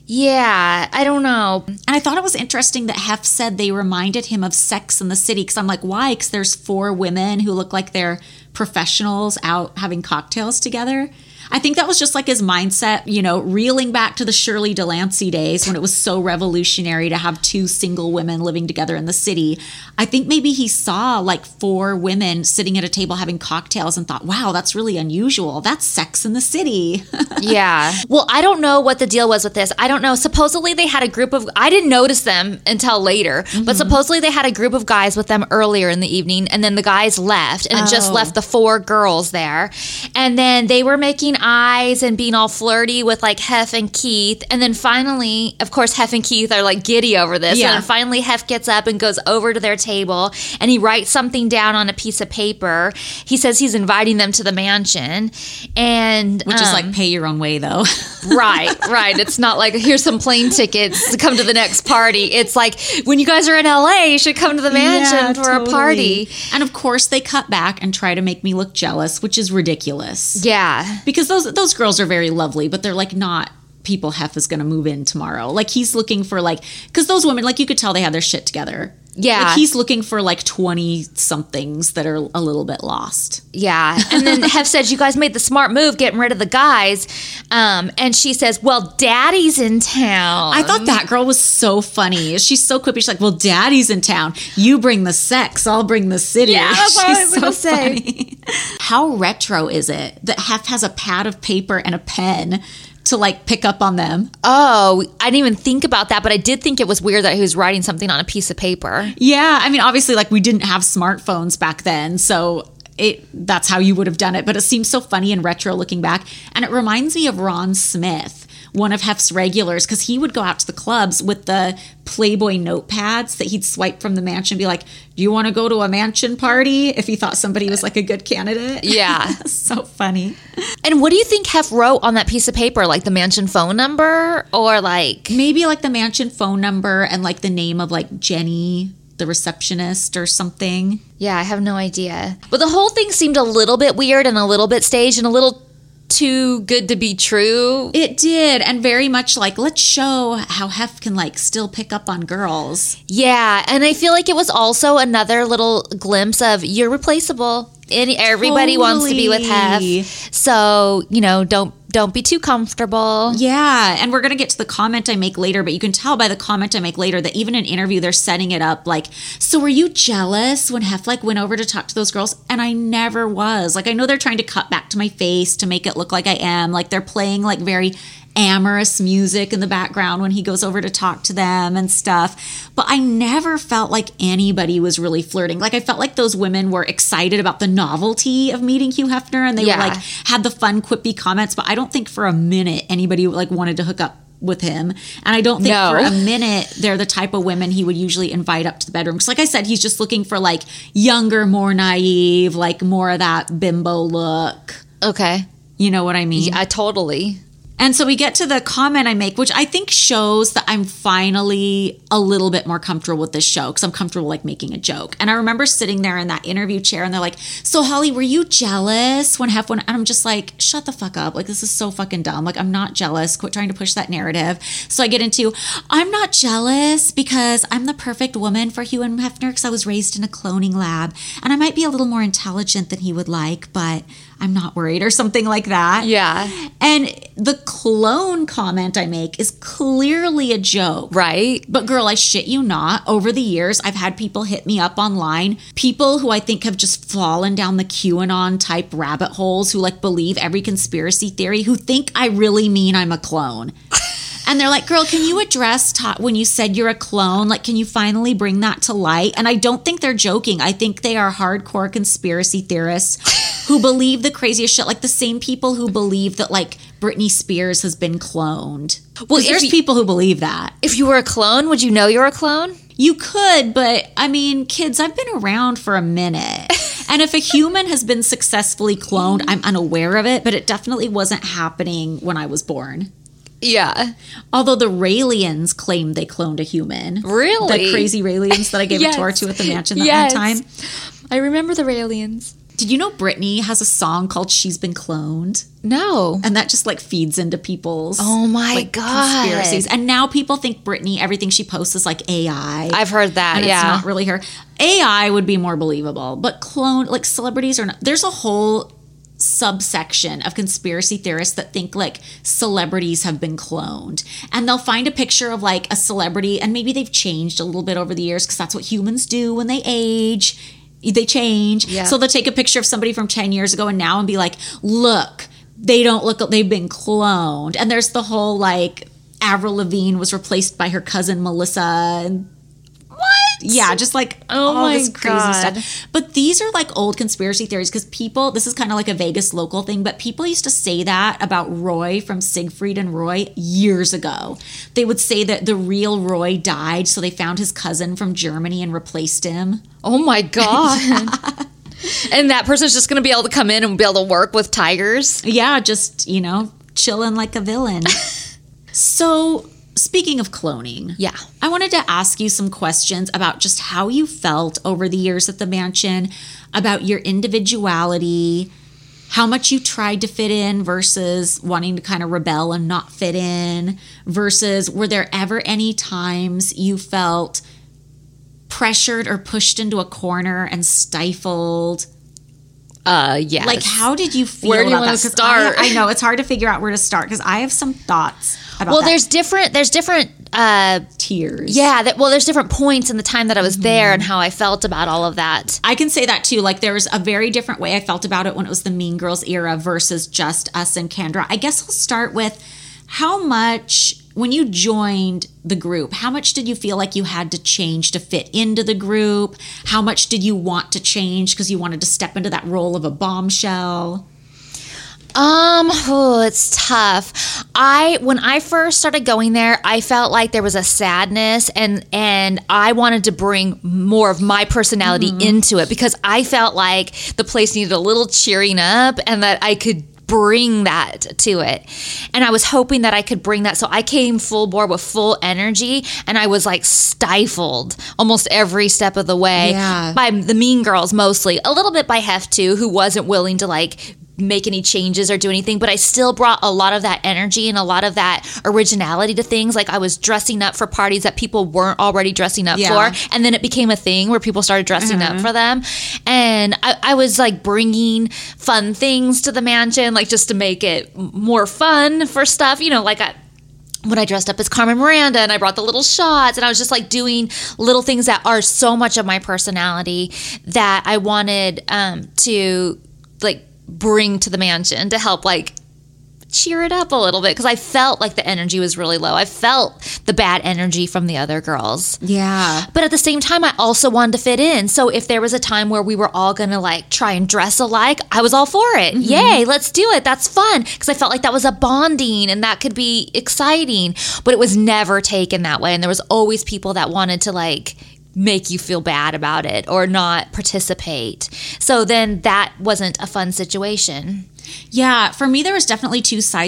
Yeah, I don't know. And I thought it was interesting that Hef said they reminded him of Sex in the City. Because I'm like, why? Because there's four women who look like they're professionals out having cocktails together. I think that was just like his mindset, you know, reeling back to the Shirley Delancey days when it was so revolutionary to have two single women living together in the city. I think maybe he saw like four women sitting at a table having cocktails and thought, wow, that's really unusual. That's Sex in the City. Yeah. Well, I don't know what the deal was with this. I don't know. Supposedly they had a group of, I didn't notice them until later, mm-hmm. but supposedly they had a group of guys with them earlier in the evening, and then the guys left, and it oh. just left the four girls there. And then they were making eyes and being all flirty with like Hef and Keith. And then finally, of course, Hef and Keith are like giddy over this. Yeah. And then finally Hef gets up and goes over to their table, and he writes something down on a piece of paper. He says he's inviting them to the mansion. And Which um, is like pay your own way though. Right, right. It's not like here's some plane tickets to come to the next party. It's like when you guys are in L A, you should come to the mansion yeah, for totally. a party. And of course they cut back and try to make me look jealous, which is ridiculous. Yeah. Because those those girls are very lovely, but they're like not people Hef is going to move in tomorrow. Like he's looking for like, because those women, like you could tell they had their shit together. Yeah. Like he's looking for like twenty somethings that are a little bit lost. Yeah. And then Hef says, you guys made the smart move getting rid of the guys. Um, and she says, well, daddy's in town. I thought that girl was so funny. She's so quippy. She's like, well, daddy's in town. You bring the sex. I'll bring the city. Yeah, that's what I was so going to say. Funny. How retro is it that Hef has a pad of paper and a pen to like pick up on them? Oh, I didn't even think about that, but I did think it was weird that he was writing something on a piece of paper. Yeah, I mean, obviously, like we didn't have smartphones back then, so it that's how you would have done it. But it seems so funny and retro looking back, and it reminds me of Ron Smith, one of Hef's regulars, because he would go out to the clubs with the Playboy notepads that he'd swipe from the mansion and be like, do you want to go to a mansion party? If he thought somebody was like a good candidate. Yeah. So funny. And what do you think Hef wrote on that piece of paper? Like the mansion phone number, or like... Maybe like the mansion phone number and like the name of like Jenny, the receptionist or something. Yeah, I have no idea. But the whole thing seemed a little bit weird and a little bit staged and a little too good to be true. It did, and very much like, let's show how Hef can like still pick up on girls. Yeah, and I feel like it was also another little glimpse of you're replaceable. Any, everybody totally. wants to be with Hef, so you know, don't don't be too comfortable. Yeah, and we're gonna get to the comment I make later, but you can tell by the comment I make later that even in an interview they're setting it up like, so were you jealous when Hef like went over to talk to those girls? And I never was. Like I know they're trying to cut back to my face to make it look like I am. Like they're playing like very amorous music in the background when he goes over to talk to them and stuff. But I never felt like anybody was really flirting. Like I felt like those women were excited about the novelty of meeting Hugh Hefner, and they yeah. were like had the fun quippy comments, but I don't think for a minute anybody like wanted to hook up with him. And I don't think no. for a minute they're the type of women he would usually invite up to the bedroom. Because like I said, he's just looking for like younger, more naive, like more of that bimbo look. Okay. You know what I mean? Yeah, totally. And so we get to the comment I make, which I think shows that I'm finally a little bit more comfortable with this show because I'm comfortable like making a joke. And I remember sitting there in that interview chair and they're like, so Holly, were you jealous when Hef went? And I'm just like, shut the fuck up. Like, this is so fucking dumb. Like, I'm not jealous. Quit trying to push that narrative. So I get into, I'm not jealous because I'm the perfect woman for Hugh and Hefner because I was raised in a cloning lab. And I might be a little more intelligent than he would like, but I'm not worried or something like that. Yeah. And the clone comment I make is clearly a joke. Right. But girl, I shit you not. Over the years, I've had people hit me up online. People who I think have just fallen down the QAnon type rabbit holes who like believe every conspiracy theory, who think I really mean I'm a clone. And they're like, girl, can you address ta- when you said you're a clone? Like, can you finally bring that to light? And I don't think they're joking. I think they are hardcore conspiracy theorists who believe the craziest shit. Like the same people who believe that like Britney Spears has been cloned. Well, there's you, people who believe that. If you were a clone, would you know you're a clone? You could, but I mean, kids, I've been around for a minute. And if a human has been successfully cloned, I'm unaware of it, but it definitely wasn't happening when I was born. Yeah. Although the Raelians claimed they cloned a human. Really? The crazy Raelians that I gave yes. a tour to at the mansion that yes. one time. I remember the Raelians. Did you know Britney has a song called She's Been Cloned? No. And that just like feeds into people's oh my like, God. conspiracies. And now people think Britney, everything she posts is like A I. I've heard that, and yeah. it's not really her. A I would be more believable. But clone, like celebrities are not. There's a whole subsection of conspiracy theorists that think like celebrities have been cloned, and they'll find a picture of like a celebrity and maybe they've changed a little bit over the years because that's what humans do when they age, they change. Yeah. So they'll take a picture of somebody from ten years ago and now and be like, look, they don't look, they've been cloned. And there's the whole like Avril Lavigne was replaced by her cousin Melissa and yeah, just like oh all my this crazy God. stuff. But these are like old conspiracy theories because people, this is kind of like a Vegas local thing, but people used to say that about Roy from Siegfried and Roy years ago. They would say that the real Roy died, so they found his cousin from Germany and replaced him. Oh my God. yeah. And that person's just going to be able to come in and be able to work with tigers? Yeah, just, you know, chilling like a villain. So... Speaking of cloning, yeah, I wanted to ask you some questions about just how you felt over the years at the mansion, about your individuality, how much you tried to fit in versus wanting to kind of rebel and not fit in, versus were there ever any times you felt pressured or pushed into a corner and stifled? Uh, yes. Like, how did you feel where do you about want that? to start? I, I know, it's hard to figure out where to start because I have some thoughts about well, that. there's different, there's different, uh, tiers. Yeah. That, well, there's different points in the time that I was mm-hmm. there and how I felt about all of that. I can say that too. Like, there was a very different way I felt about it when it was the Mean Girls era versus just us and Kendra. I guess I'll start with how much, when you joined the group, how much did you feel like you had to change to fit into the group? How much did you want to change because you wanted to step into that role of a bombshell? Um, oh, it's tough. I, when I first started going there, I felt like there was a sadness and, and I wanted to bring more of my personality mm-hmm. into it because I felt like the place needed a little cheering up and that I could bring that to it. And I was hoping that I could bring that. So I came full bore with full energy and I was like stifled almost every step of the way yeah. by the Mean Girls mostly. A little bit by Hef too, who wasn't willing to like make any changes or do anything, but I still brought a lot of that energy and a lot of that originality to things. Like I was dressing up for parties that people weren't already dressing up yeah. for, and then it became a thing where people started dressing mm-hmm. up for them. And I, I was like bringing fun things to the mansion, like just to make it more fun for stuff, you know, like I when I dressed up as Carmen Miranda and I brought the little shots and I was just like doing little things that are so much of my personality that I wanted um, to like bring to the mansion to help like cheer it up a little bit because I felt like the energy was really low. I felt the bad energy from the other girls. Yeah. But at the same time, I also wanted to fit in. So if there was a time where we were all going to like try and dress alike, I was all for it. Mm-hmm. Yay, let's do it. That's fun. Because I felt like that was a bonding and that could be exciting. But it was never taken that way. And there was always people that wanted to like make you feel bad about it or not participate. So then that wasn't a fun situation. Yeah, for me, there was definitely two sides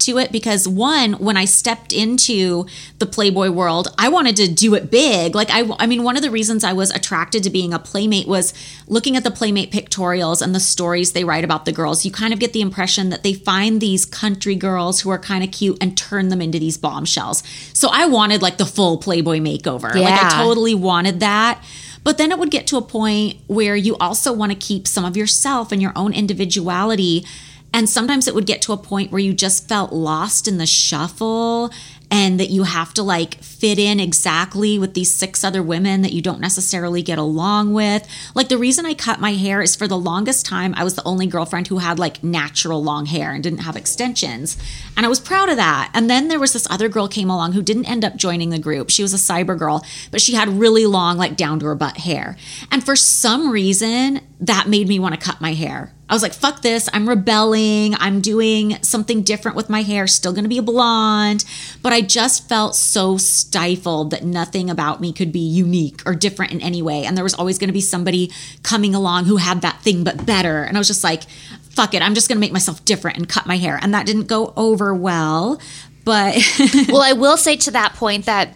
to it because one, when I stepped into the Playboy world, I wanted to do it big. Like, I, I mean, one of the reasons I was attracted to being a Playmate was looking at the Playmate pictorials and the stories they write about the girls. You kind of get the impression that they find these country girls who are kind of cute and turn them into these bombshells. So I wanted like the full Playboy makeover. Yeah. Like, I totally wanted that. But then it would get to a point where you also want to keep some of yourself and your own individuality. And sometimes it would get to a point where you just felt lost in the shuffle and that you have to like fit in exactly with these six other women that you don't necessarily get along with. Like, the reason I cut my hair is for the longest time, I was the only girlfriend who had like natural long hair and didn't have extensions. And I was proud of that. And then there was this other girl came along who didn't end up joining the group. She was a cyber girl, but she had really long, like down to her butt hair. And for some reason, that made me want to cut my hair. I was like, fuck this. I'm rebelling. I'm doing something different with my hair. Still going to be a blonde. But I just felt so stifled that nothing about me could be unique or different in any way. And there was always going to be somebody coming along who had that thing but better. And I was just like, fuck it. I'm just going to make myself different and cut my hair. And that didn't go over well. But well, I will say to that point that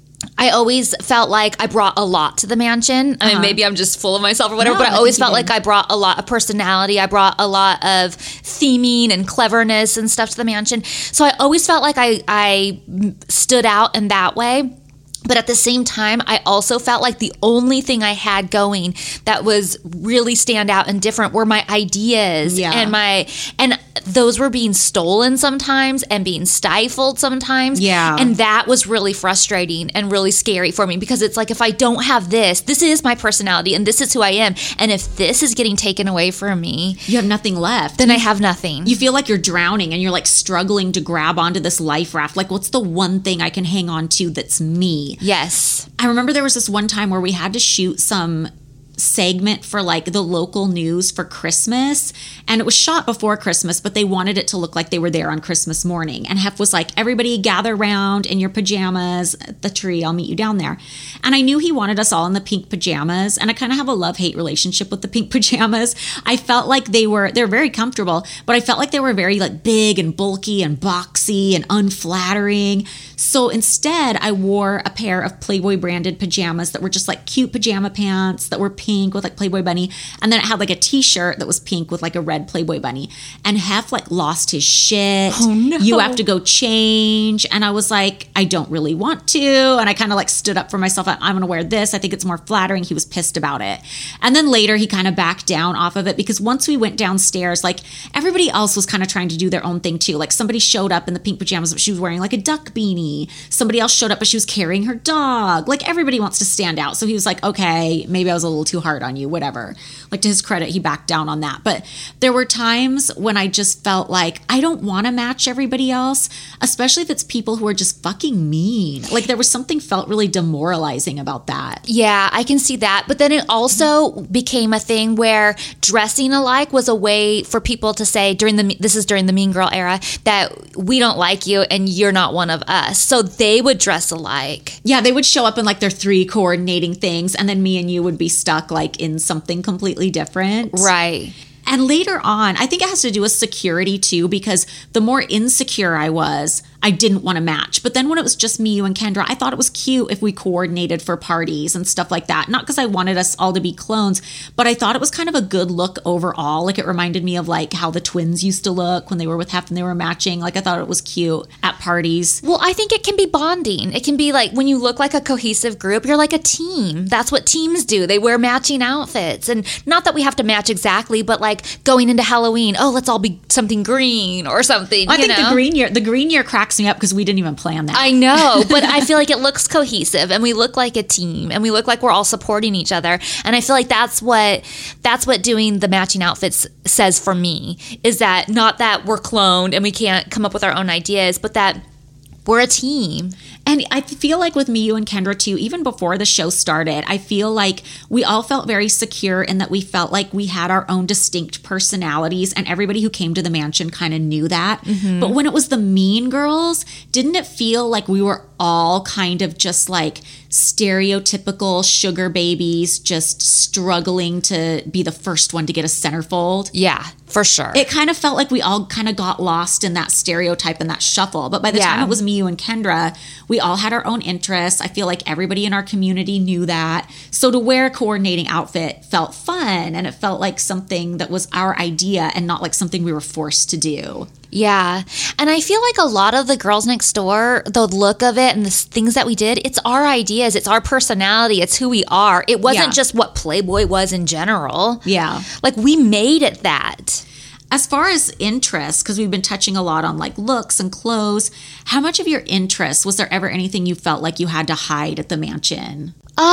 I always felt like I brought a lot to the mansion. I mean, uh-huh. maybe I'm just full of myself or whatever, no, but I always felt like I brought a lot of personality. I brought a lot of theming and cleverness and stuff to the mansion. So I always felt like I, I stood out in that way. But at the same time, I also felt like the only thing I had going that was really stand out and different were my ideas yeah. and my, and those were being stolen sometimes and being stifled sometimes. Yeah. And that was really frustrating and really scary for me because it's like, if I don't have this, this is my personality and this is who I am. And if this is getting taken away from me, you have nothing left. Then you, I have nothing. You feel like you're drowning and you're like struggling to grab onto this life raft. Like, what's the one thing I can hang on to that's me? Yes. I remember there was this one time where we had to shoot some segment for like the local news for Christmas, and it was shot before Christmas, but they wanted it to look like they were there on Christmas morning. And Hef was like, everybody gather around in your pajamas at the tree, I'll meet you down there. And I knew he wanted us all in the pink pajamas, and I kind of have a love-hate relationship with the pink pajamas. I felt like they were they're very comfortable, but I felt like they were very like big and bulky and boxy and unflattering. So instead I wore a pair of Playboy branded pajamas that were just like cute pajama pants that were pink with like Playboy bunny, and then it had like a t-shirt that was pink with like a red Playboy bunny. And Hef like lost his shit. Oh no. You have to go change. And I was like, I don't really want to. And I kind of like stood up for myself. I'm gonna wear this. I think it's more flattering. He was pissed about it. And then later he kind of backed down off of it because once we went downstairs, like everybody else was kind of trying to do their own thing too. Like somebody showed up in the pink pajamas, but she was wearing like a duck beanie. Somebody else showed up, but she was carrying her dog. Like everybody wants to stand out. So he was like, okay, maybe I was a little too hard on you, whatever. Like, to his credit, he backed down on that. But there were times when I just felt like I don't want to match everybody else, especially if it's people who are just fucking mean. Like, there was something felt really demoralizing about that. Yeah, I can see that. But then it also became a thing where dressing alike was a way for people to say during the, this is during the Mean Girl era, that we don't like you and you're not one of us. So they would dress alike. Yeah, they would show up in like their three coordinating things, and then me and you would be stuck like in something completely different. Right. And later on, I think it has to do with security too, because the more insecure I was, I didn't want to match. But then when it was just me, you, and Kendra, I thought it was cute if we coordinated for parties and stuff like that. Not because I wanted us all to be clones, but I thought it was kind of a good look overall. Like, it reminded me of like how the twins used to look when they were with Hef and they were matching. Like, I thought it was cute at parties. Well, I think it can be bonding. It can be like when you look like a cohesive group, you're like a team. That's what teams do. They wear matching outfits. And not that we have to match exactly, but like going into Halloween, oh, let's all be something green or something. I you think know? the green year, the green year cracks me up because we didn't even plan that. I know, but I feel like it looks cohesive and we look like a team and we look like we're all supporting each other. And I feel like that's what that's what doing the matching outfits says for me, is that not that we're cloned and we can't come up with our own ideas, but that we're a team. And I feel like with me, you, and Kendra too, even before the show started, I feel like we all felt very secure in that we felt like we had our own distinct personalities, and everybody who came to the mansion kind of knew that. Mm-hmm. But when it was the Mean Girls, didn't it feel like we were all kind of just like stereotypical sugar babies just struggling to be the first one to get a centerfold. Yeah, for sure. It kind of felt like we all kind of got lost in that stereotype and that shuffle. But by the Yeah. time it was me, you, and Kendra, we all had our own interests. I feel like everybody in our community knew that. So to wear a coordinating outfit felt fun, and it felt like something that was our idea and not like something we were forced to do. Yeah. And I feel like a lot of the Girls Next Door, the look of it and the s- things that we did, it's our ideas, it's our personality, it's who we are. It wasn't Yeah. just what Playboy was in general. Yeah. Like, we made it that. As far as interests, because we've been touching a lot on like looks and clothes, how much of your interests, was there ever anything you felt like you had to hide at the mansion?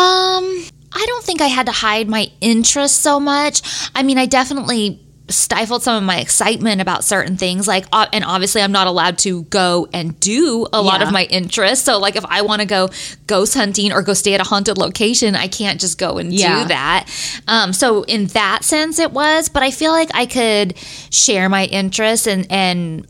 Um, I don't think I had to hide my interest so much. I mean, I definitely stifled some of my excitement about certain things, like uh, and obviously I'm not allowed to go and do a lot Yeah. of my interests. So like if I want to go ghost hunting or go stay at a haunted location, I can't just go and Yeah. do that. Um, so in that sense it was, but I feel like I could share my interests, and and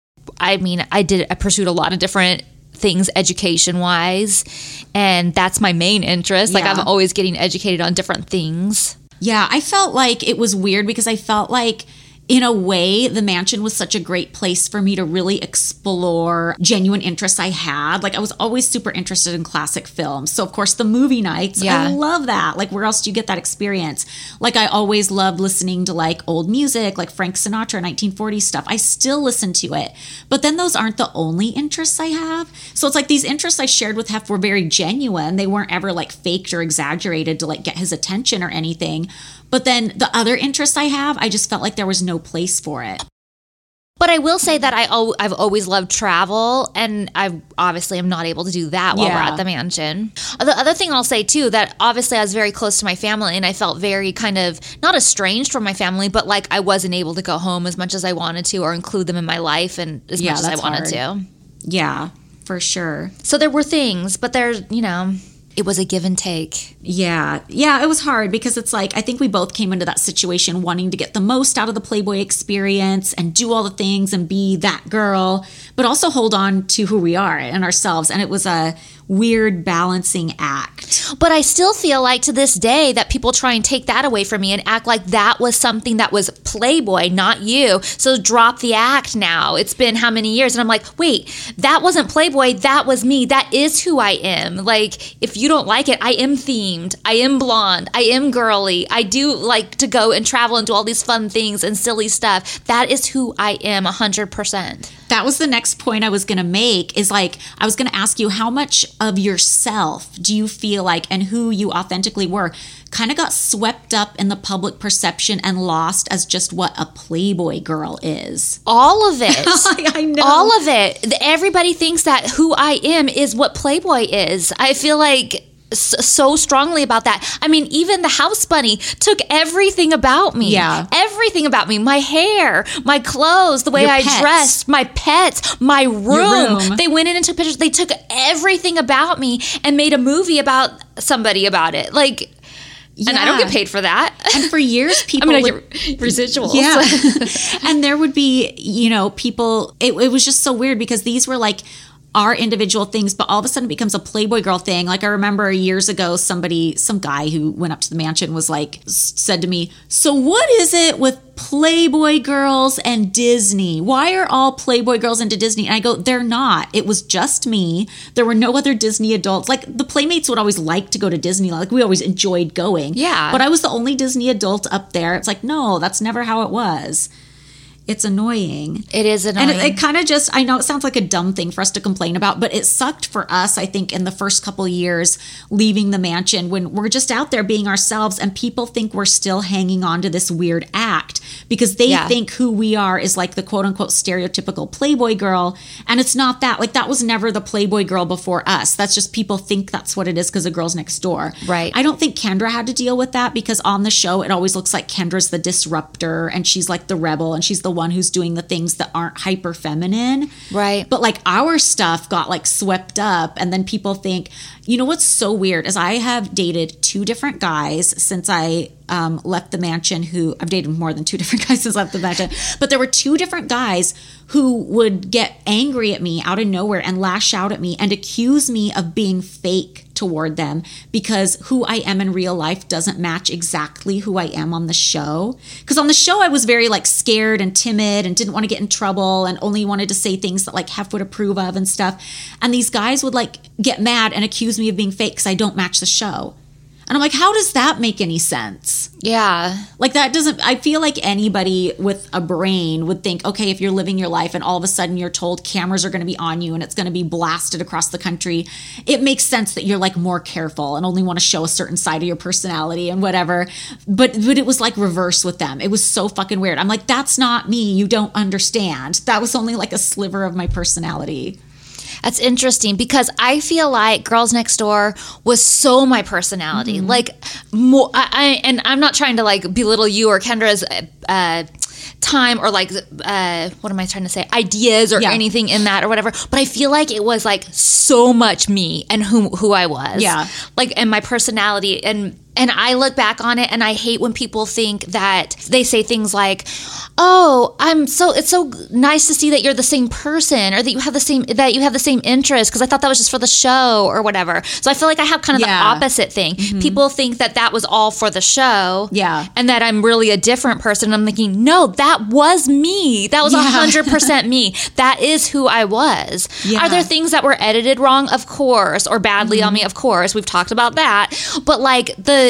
I mean I did I pursued a lot of different things education wise, and that's my main interest. Like Yeah. I'm always getting educated on different things. Yeah, I felt like it was weird because I felt like, in a way, the mansion was such a great place for me to really explore genuine interests I had. Like, I was always super interested in classic films. So, of course, the movie nights, Yeah. I love that. Like, where else do you get that experience? Like, I always loved listening to, like, old music, like Frank Sinatra, nineteen forties stuff. I still listen to it. But then those aren't the only interests I have. So, it's like these interests I shared with Hef were very genuine. They weren't ever, like, faked or exaggerated to, like, get his attention or anything. But then the other interests I have, I just felt like there was no place for it. But I will say that I al- I've always loved travel, and I obviously am not able to do that while we're Yeah. at the mansion. The other thing I'll say too, that obviously I was very close to my family, and I felt very kind of not estranged from my family, but like I wasn't able to go home as much as I wanted to or include them in my life and as Yeah, much as I that's wanted hard. to. Yeah, for sure. So there were things, but there's, you know, it was a give and take. Yeah. Yeah, it was hard because it's like, I think we both came into that situation wanting to get the most out of the Playboy experience and do all the things and be that girl, but also hold on to who we are and ourselves. And it was a weird balancing act. But I still feel like to this day that people try and take that away from me and act like that was something that was Playboy, not you. So drop the act now. It's been how many years? And I'm like, wait, that wasn't Playboy. That was me. That is who I am. Like, if you don't like it, I am themed. I am blonde. I am girly. I do like to go and travel and do all these fun things and silly stuff. That is who I am one hundred percent. That was the next point I was going to make, is like, I was going to ask you, how much of yourself do you feel like, and who you authentically were, kind of got swept up in the public perception and lost as just what a Playboy girl is? All of it. I know. All of it. Everybody thinks that who I am is what Playboy is. I feel like s- so strongly about that. I mean, even the house bunny took everything about me. Yeah. Everything about me. My hair, my clothes, the way Your I pets. dressed, my pets, my room. room. They went in and took pictures. They took everything about me and made a movie about somebody about it. Like, and I don't Yeah. get paid for that. And for years, I people mean, I would- get residuals. Yeah. And there would be, you know, people, it, it was just so weird because these were like our individual things, but all of a sudden it becomes a Playboy girl thing. Like, I remember years ago, somebody, some guy who went up to the mansion was like, s- said to me, so what is it with Playboy girls and Disney? Why are all Playboy girls into Disney? And I go, they're not. It was just me. There were no other Disney adults. Like, the Playmates would always like to go to Disney. Like, we always enjoyed going. Yeah. But I was the only Disney adult up there. It's like, no, that's never how it was. It's annoying. It is annoying. And it, it kind of just, I know it sounds like a dumb thing for us to complain about, but it sucked for us, I think, in the first couple of years leaving the mansion, when we're just out there being ourselves and people think we're still hanging on to this weird act because they Yeah. think who we are is like the quote unquote stereotypical Playboy girl. And it's not that. Like, that was never the Playboy girl before us. That's just people think that's what it is because of Girls Next Door. Right. I don't think Kendra had to deal with that because on the show, it always looks like Kendra's the disruptor and she's like the rebel and she's the one who's doing the things that aren't hyper feminine. Right. But like, our stuff got like swept up, and then people think, you know what's so weird is I have dated two different guys since I um, left the mansion who, I've dated more than two different guys since left the mansion, but there were two different guys who would get angry at me out of nowhere and lash out at me and accuse me of being fake toward them because who I am in real life doesn't match exactly who I am on the show. Because on the show I was very like scared and timid and didn't want to get in trouble and only wanted to say things that like Hef would approve of and stuff. And these guys would like get mad and accuse me of being fake because I don't match the show. And I'm like, how does that make any sense? Yeah. Like that doesn't, I feel like anybody with a brain would think, okay, if you're living your life and all of a sudden you're told cameras are going to be on you and it's going to be blasted across the country, it makes sense that you're like more careful and only want to show a certain side of your personality and whatever. But, but it was like reverse with them. It was so fucking weird. I'm like, that's not me. You don't understand. That was only like a sliver of my personality. That's interesting because I feel like Girls Next Door was so my personality. Mm-hmm. Like, more, I, I and I'm not trying to like belittle you or Kendra's uh, time or like uh, what am I trying to say? Ideas or yeah. anything in that or whatever. But I feel like it was like so much me and who who I was. Yeah, like and my personality and. And I look back on it and I hate when people think that they say things like, oh, I'm so, it's so nice to see that you're the same person or that you have the same, that you have the same interest because I thought that was just for the show or whatever. So I feel like I have kind of yeah. the opposite thing. Mm-hmm. People think that that was all for the show. Yeah. And that I'm really a different person. I'm thinking, no, that was me. That was yeah. one hundred percent me. That is who I was. Yeah. Are there things that were edited wrong? Of course. Or badly mm-hmm. on me? Of course. We've talked about that. But like the,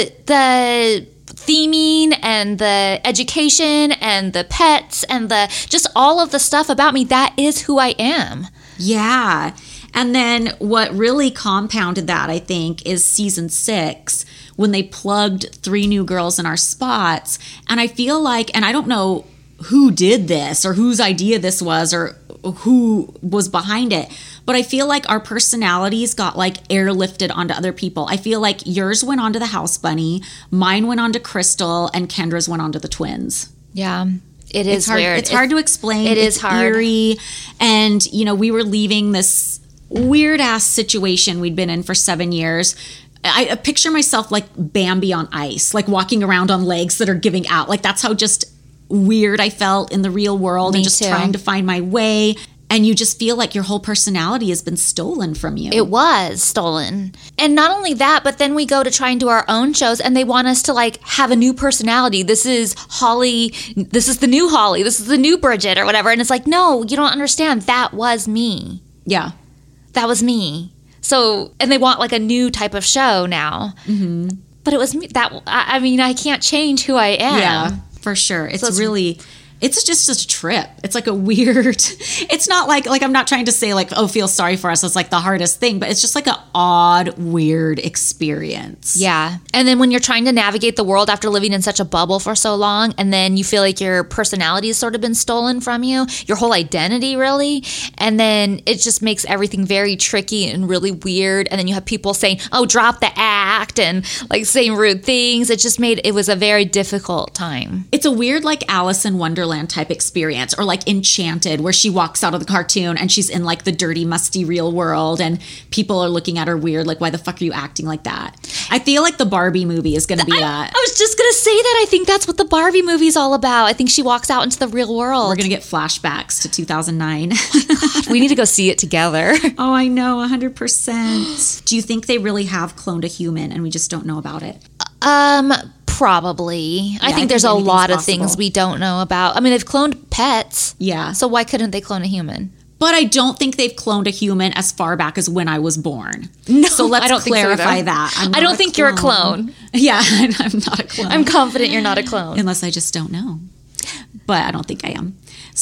the theming and the education and the pets and the just all of the stuff about me, that is who I am. Yeah. And then what really compounded that, I think, is season six when they plugged three new girls in our spots. And I feel like, and I don't know who did this or whose idea this was or who was behind it, but I feel like our personalities got like airlifted onto other people. I feel like yours went onto the House Bunny, mine went onto Crystal, and Kendra's went onto the twins. Yeah. It is it's hard, weird. It's hard to explain. It it's is hard. Eerie. And, you know, we were leaving this weird ass situation we'd been in for seven years. I, I picture myself like Bambi on ice, like walking around on legs that are giving out. Like that's how just weird I felt in the real world. Me and just too. Trying to find my way. And you just feel like your whole personality has been stolen from you. It was stolen. And not only that, but then we go to try and do our own shows and they want us to like have a new personality. This is Holly. This is the new Holly. This is the new Bridget or whatever. And it's like, no, you don't understand. That was me. Yeah. That was me. So, and they want like a new type of show now. Mm-hmm. But it was me. That, I, I mean, I can't change who I am. Yeah, for sure. It's, so it's really... It's just a trip. It's like a weird, it's not like, like I'm not trying to say like, oh, feel sorry for us. It's like the hardest thing, but it's just like an odd, weird experience. Yeah. And then when you're trying to navigate the world after living in such a bubble for so long, and then you feel like your personality has sort of been stolen from you, your whole identity really. And then it just makes everything very tricky and really weird. And then you have people saying, oh, drop the act and like saying rude things. It just made, it was a very difficult time. It's a weird like Alice in Wonderland type experience or like Enchanted where she walks out of the cartoon and she's in like the dirty musty real world and people are looking at her weird like why the fuck are you acting like that? I feel like the Barbie movie is going to be I, that. I was just going to say that. I think that's what the Barbie movie is all about. I think she walks out into the real world. We're going to get flashbacks to two thousand nine. God, we need to go see it together. Oh, I know, one hundred percent. Do you think they really have cloned a human and we just don't know about it? Um, probably. Yeah, I think I think there's a lot of possible. things we don't know about. I mean, they've cloned pets. Yeah. So why couldn't they clone a human? But I don't think they've cloned a human as far back as when I was born. No, so let's I don't clarify think so that. I'm I don't think clone. you're a clone. Yeah, I'm not a clone. I'm confident you're not a clone. Unless I just don't know. But I don't think I am.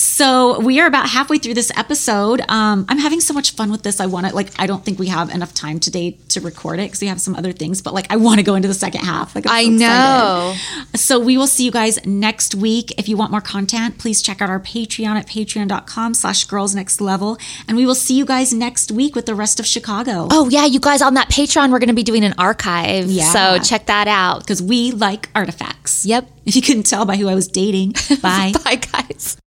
So we are about halfway through this episode. Um, I'm having so much fun with this. I want to, like, I don't think we have enough time today to record it because we have some other things. But, like, I want to go into the second half. Like, I'm I so know. Excited. So we will see you guys next week. If you want more content, please check out our Patreon at patreon.com slash girls next level. And we will see you guys next week with the rest of Chicago. Oh, yeah. You guys, on that Patreon, we're going to be doing an archive. Yeah. So check that out. Because we like artifacts. Yep. If you couldn't tell by who I was dating. Bye. Bye, guys.